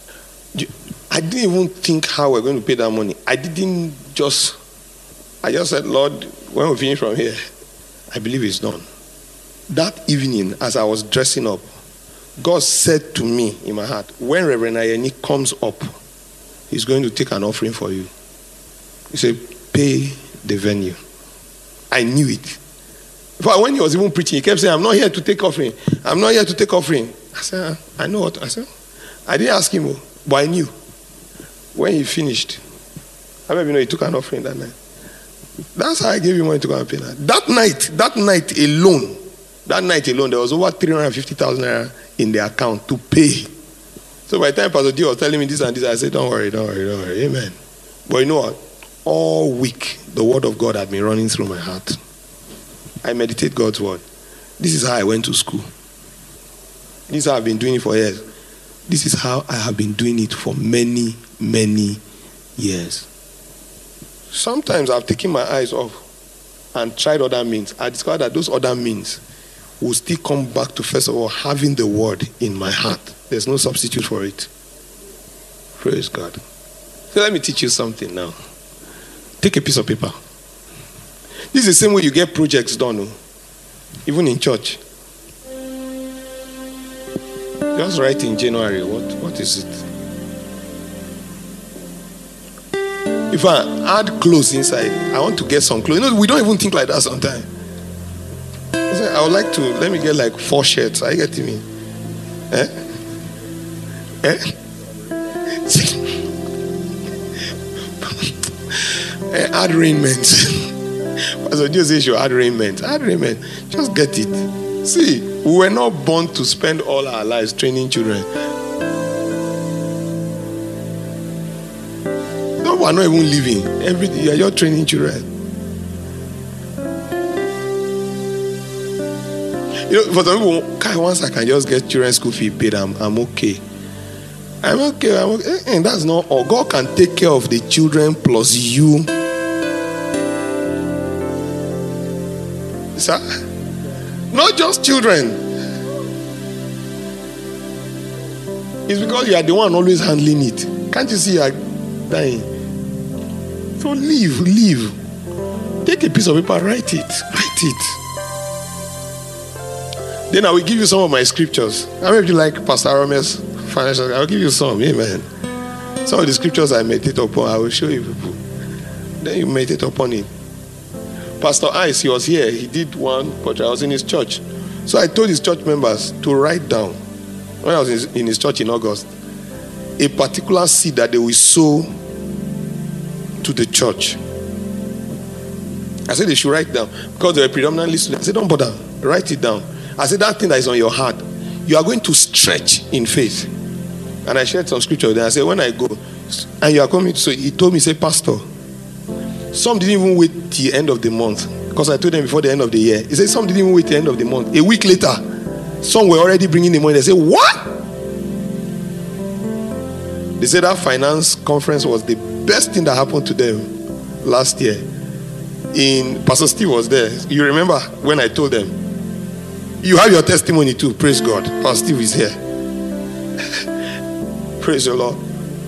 I didn't even think how we're going to pay that money. I didn't just, I just said, Lord, when we finish from here, I believe it's done. that evening, as I was dressing up, God said to me in my heart, when Reverend Ayeni comes up, he's going to take an offering for you. He said, pay the venue. I knew it. But when he was even preaching, he kept saying, I'm not here to take offering. I'm not here to take offering. I said, I know what. I said, I didn't ask him, but I knew. When he finished, I don't even know he took an offering that night. That's how I gave him money to go and pay that. That night, that night alone, that night alone, there was over three hundred fifty thousand naira in the account to pay. So by the time Pastor D was telling me this and this, I said, don't worry, don't worry, don't worry. Amen. But you know what? All week, the word of God had been running through my heart. I meditate God's word. This is how I went to school. This is how I've been doing it for years. This is how I have been doing it for many, many years. Sometimes I've taken my eyes off and tried other means. I discovered that those other means will still come back to, first of all, having the word in my heart. There's no substitute for it. Praise God. So let me teach you something now. Take a piece of paper. This is the same way you get projects done, no? Even in church. Just write in January, what, what is it? If I add clothes inside, I want to get some clothes. You know, we don't even think like that sometimes. I would like to, let me get like four shirts. Are you getting me? Eh? Eh? eh add raiment. Pastor Dio says you add raiment. Add raiment. Just get it. See, we were not born to spend all our lives training children. No, we're not even living. Every day you're training children. You know, for some people, once I can just get children's school fee paid, I'm, I'm okay. I'm okay. I'm okay. And that's not all. God can take care of the children plus you. Sir? Not just children. It's because you are the one always handling it. Can't you see you are dying? So leave, leave. Take a piece of paper, write it. Write it. Then I will give you some of my scriptures. How many of you like Pastor Arome's financial? I will give you some. Amen. Some of the scriptures I meditate upon, I will show you people. Then you meditate upon it. Pastor Ice, he was here. He did one, but I was in his church. So I told his church members to write down, when I was in his church in August, a particular seed that they will sow to the church. I said they should write down because they were predominantly students. I said, don't bother, write it down. I said, that thing that is on your heart, you are going to stretch in faith. And I shared some scripture with them. I said, when I go, and you are coming, so he told me, say, Pastor, some didn't even wait till the end of the month. Because I told them before the end of the year. He said, some didn't even wait till the end of the month. A week later, some were already bringing the money. They said, what? They said that finance conference was the best thing that happened to them last year. In Pastor Steve was there. You remember when I told them, you have your testimony too. Praise God. Pastor Steve is here. Praise the Lord.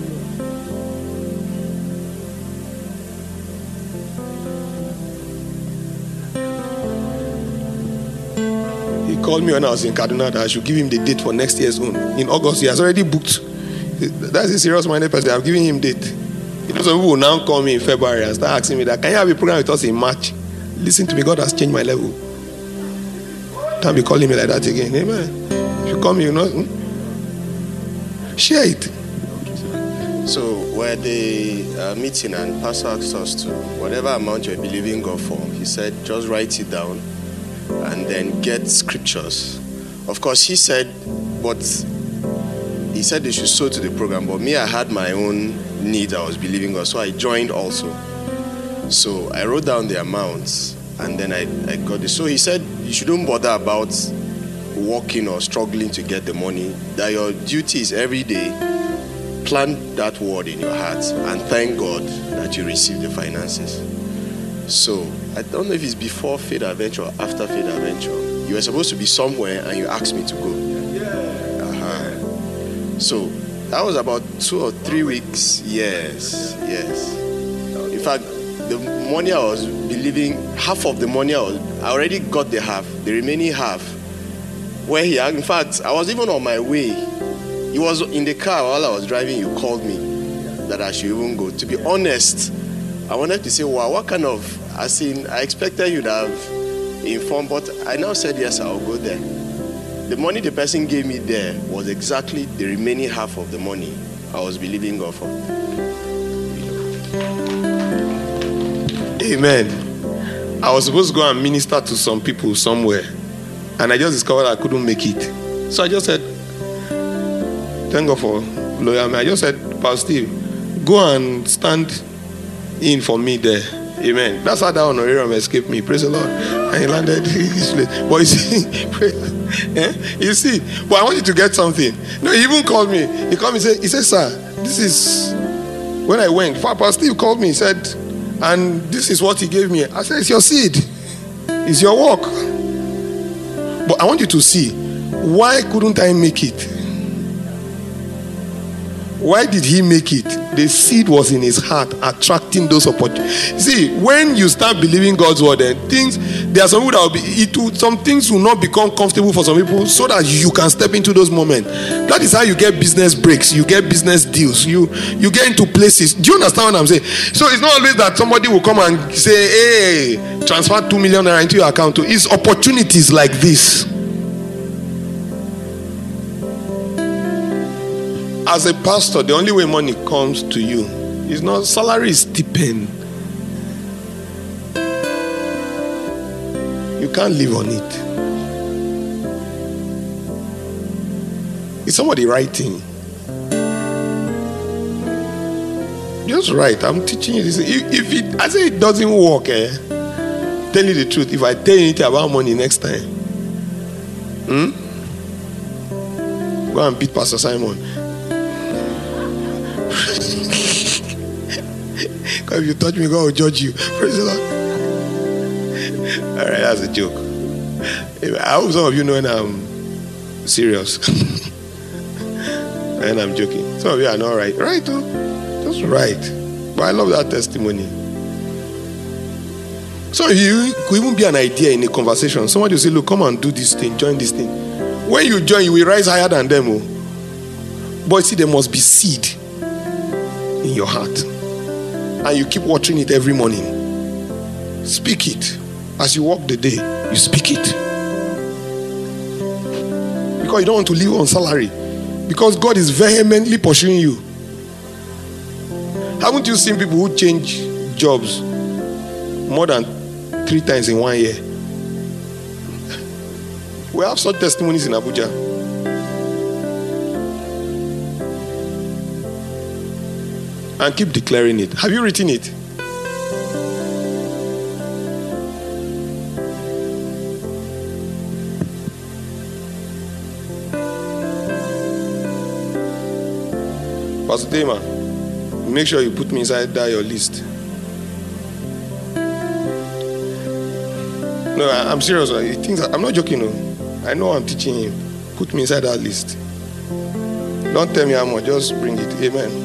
He called me when I was in Kaduna that I should give him the date for next year's own. In August, he has already booked. That's a serious-minded person. I've given him date. You know, some people will now call me in February and start asking me that, can you have a program with us in March? Listen to me, God has changed my level. Can't be calling me like that again. Amen. If you call me, you know, hmm? Share it. So we're the uh, meeting and Pastor asked us to, whatever amount you're believing God for, he said, just write it down and then get scriptures. Of course, he said, but he said they should sow to the program, but me, I had my own needs I was believing God, so I joined also. So I wrote down the amounts and then I, I got it. So he said, you shouldn't bother about working or struggling to get the money, that your duty is every day, plant that word in your heart and thank God that you receive the finances. So I don't know if it's before Faith Adventure or after Faith Adventure. You were supposed to be somewhere and you asked me to go. Uh-huh. So that was about two or three weeks. Yes, yes. In fact, the money I was believing, half of the money I was, I already got the half, the remaining half. Where he, in fact, I was even on my way. He was in the car while I was driving. You called me that I should even go. To be honest, I wanted to say, wow, what kind of, I seen, I expected you to have informed, but I now said, yes, I'll go there. The money the person gave me there was exactly the remaining half of the money I was believing God for. Amen. I was supposed to go and minister to some people somewhere, and I just discovered I couldn't make it. So I just said, thank God for lawyer. I just said, Pastor Steve, go and stand in for me there. Amen. That's how that honorarium escaped me. Praise the Lord. And he landed this place. But you see, eh? you see, but I want you to get something. No, he even called me. He called me and said, he said, sir, this is when I went. Pastor Steve called me, he said, and this is what he gave me. I said, it's your seed. It's your work. But I want you to see, why couldn't I make it? Why did he make it? The seed was in his heart, attracting those opportunities. See, when you start believing God's word, then things, there are some people that will be, it will, some things will not become comfortable for some people, so that you can step into those moments. That is how you get business breaks, you get business deals, you you get into places. Do you understand what I'm saying? So it's not always that somebody will come and say, hey, transfer two million naira into your account. It's opportunities like this. As a pastor, the only way money comes to you is not salary, is stipend. You can't live on it. Is somebody writing? Just write. I'm teaching you this. If, if it, I say it doesn't work, eh? Tell you the truth. If I tell you anything about money next time, hmm? Go and beat Pastor Simon. Because if you touch me, God will judge you. Praise the Lord. Alright, that's a joke. I hope some of you know when I'm serious. And I'm joking. Some of you are not right. Right, oh? Just right. But I love that testimony. Some of you could even be an idea in a conversation. Somebody will say, look, come and do this thing, join this thing. When you join, you will rise higher than them. Oh. But see, there must be seed in your heart, and you keep watering it every morning. Speak it as you walk the day. You speak it because you don't want to live on salary, because God is vehemently pursuing you. Haven't you seen people who change jobs more than three times in one year? We have such testimonies in Abuja. And keep declaring it. Have you written it? Pastor Tema, make sure you put me inside that your list. No, I, I'm serious. He thinks I'm not joking. No. I know I'm teaching him. Put me inside that list. Don't tell me how much. Just bring it. Amen.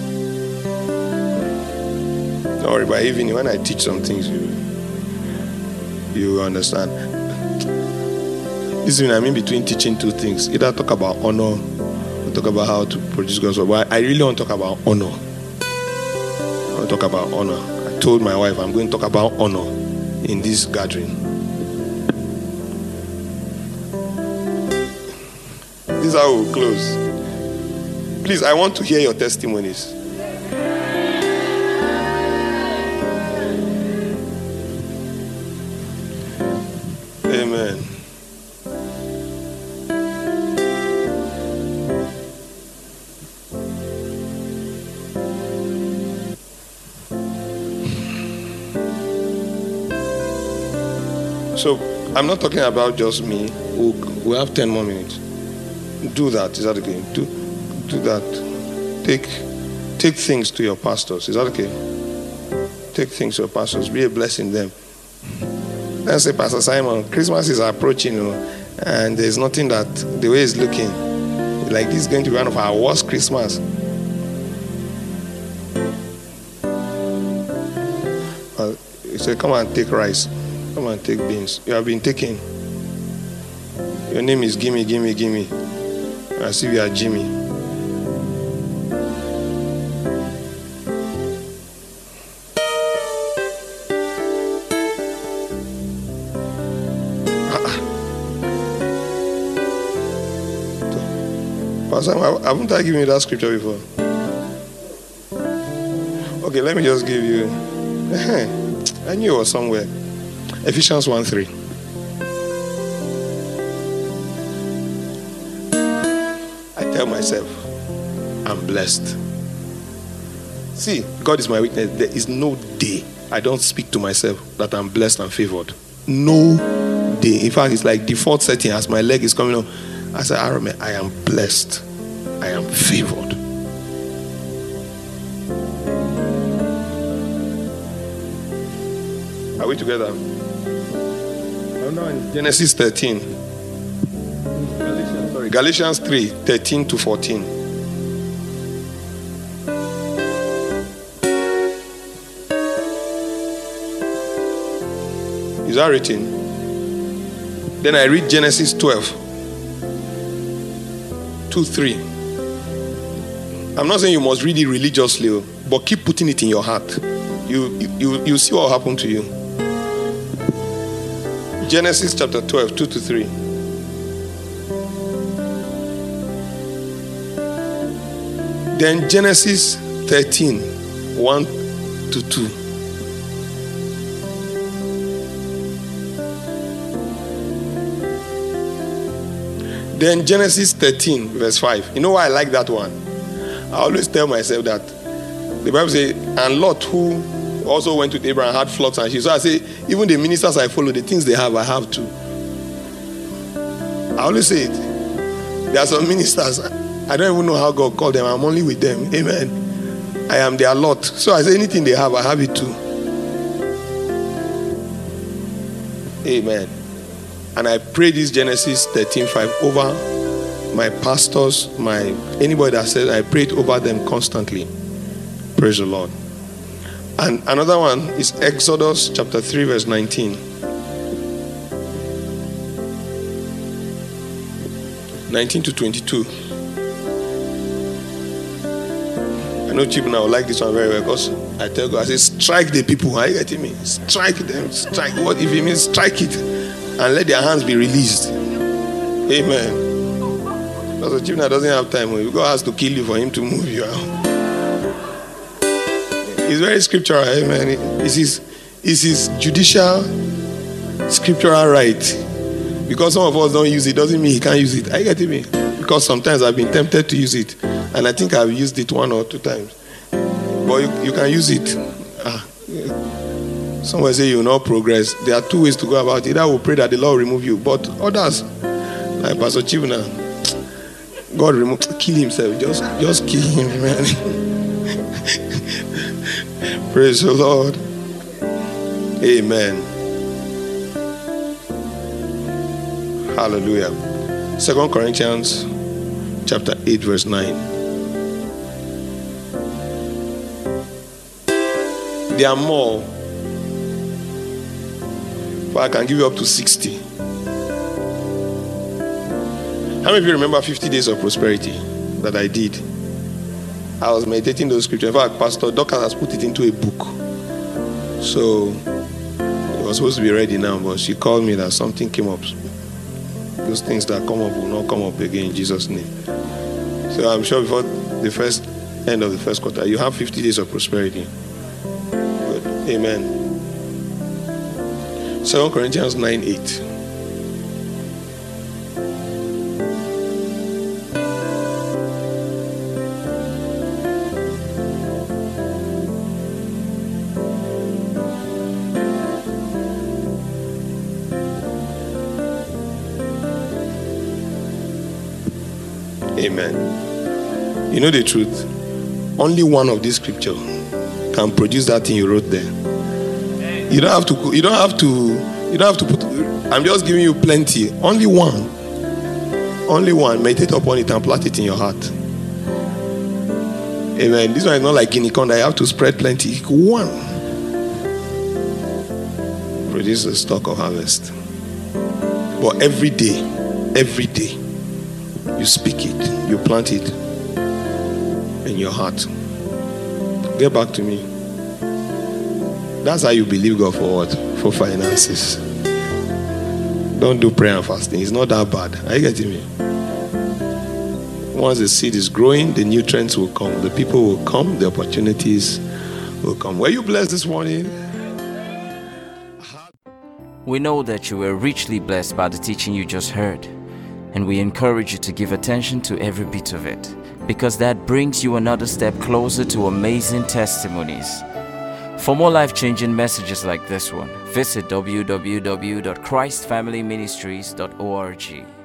Don't worry, by evening when I teach some things, you you understand. This is when I'm in between teaching two things. Either talk about honor or talk about how to produce God's word. But I really want to talk about honor. I want to talk about honor. I told my wife I'm going to talk about honor in this gathering. This is how we'll close. Please, I want to hear your testimonies. Amen. So, I'm not talking about just me. We'll, we'll have ten more minutes. Do that. Is that okay? Do, do that. Take, take things to your pastors. Is that okay? Take things to your pastors. Be a blessing to them. Let's say, Pastor Simon, Christmas is approaching, you know, and there's nothing that the way it's looking like this is going to be one of our worst Christmas. Well, He said, come and take rice. Come and take beans. You have been taken. Your name is Gimme, Gimme, Gimme. I see you are Jimmy. Pastor, haven't I given you that scripture before? Okay, let me just give you. I knew it was somewhere. Ephesians one three. I tell myself, I'm blessed. See, God is my witness. There is no day I don't speak to myself that I'm blessed and favored. No day. In fact, it's like default setting as my leg is coming up. I say, Aaron, I am blessed. I am favored. Are we together? Oh, no, in Genesis thirteen. Galatians, sorry, Galatians three, thirteen to fourteen. Is that written? Then I read Genesis twelve, two, three. I'm not saying you must read it religiously, but keep putting it in your heart. You, you, you see what will happen to you. Genesis chapter twelve, two to three. Then Genesis thirteen, one to two. Then Genesis thirteen, verse five. You know why I like that one? I always tell myself that the Bible says, and Lot, who also went with Abraham, had flocks and sheep. So I say, even the ministers I follow, the things they have, I have too. I always say it. There are some ministers, I don't even know how God called them. I'm only with them. Amen. I am their Lot. So I say, anything they have, I have it too. Amen. And I pray this Genesis thirteen five over my pastors, my anybody that says, I prayed over them constantly. Praise the Lord. And another one is Exodus chapter three, verse nineteen. nineteen to twenty-two. I know Chip now like this one very well because I tell God, I say, strike the people. Are you getting me? Strike them. Strike. What if it means strike it and let their hands be released? Amen. Because Chip now doesn't have time. God has to kill you for him to move you out. It's very scriptural, amen. It's his, it's his judicial, scriptural right. Because some of us don't use it, doesn't mean he can't use it. Are you getting me? Because sometimes I've been tempted to use it. And I think I've used it one or two times. But you, you can use it. Ah, yeah. Someone say you will not progress. There are two ways to go about it. I will pray that the Lord will remove you. But others, like Pastor Chibuna, God remove, kill himself. Just, just kill him, man. Praise the Lord. Amen. Hallelujah. Second Corinthians chapter eight, verse nine. There are more. But I can give you up to sixty. How many of you remember fifty days of prosperity that I did? I was meditating those scriptures. In fact, Pastor Dorcas has put it into a book. So it was supposed to be ready now, but she called me that something came up. Those things that come up will not come up again in Jesus' name. So I'm sure before the first end of the first quarter, you have fifty days of prosperity. Good. Amen. Second Corinthians nine eight. Amen. You know the truth? Only one of these scriptures can produce that thing you wrote there. You don't have to. You don't have to. You don't have to put. I'm just giving you plenty. Only one. Only one. Meditate upon it and plant it in your heart. Amen. This one is not like guinea corn. I have to spread plenty. One. produce a stock of harvest. But every day, every day, you speak it, you plant it in your heart. Get back to me. That's how you believe God for what? For finances. Don't do prayer and fasting. It's not that bad. Are you getting me? Once the seed is growing, the nutrients will come. The people will come. The opportunities will come. Were you blessed this morning? We know that you were richly blessed by the teaching you just heard, and we encourage you to give attention to every bit of it, because that brings you another step closer to amazing testimonies. For more life-changing messages like this one, visit w w w dot christ family ministries dot org.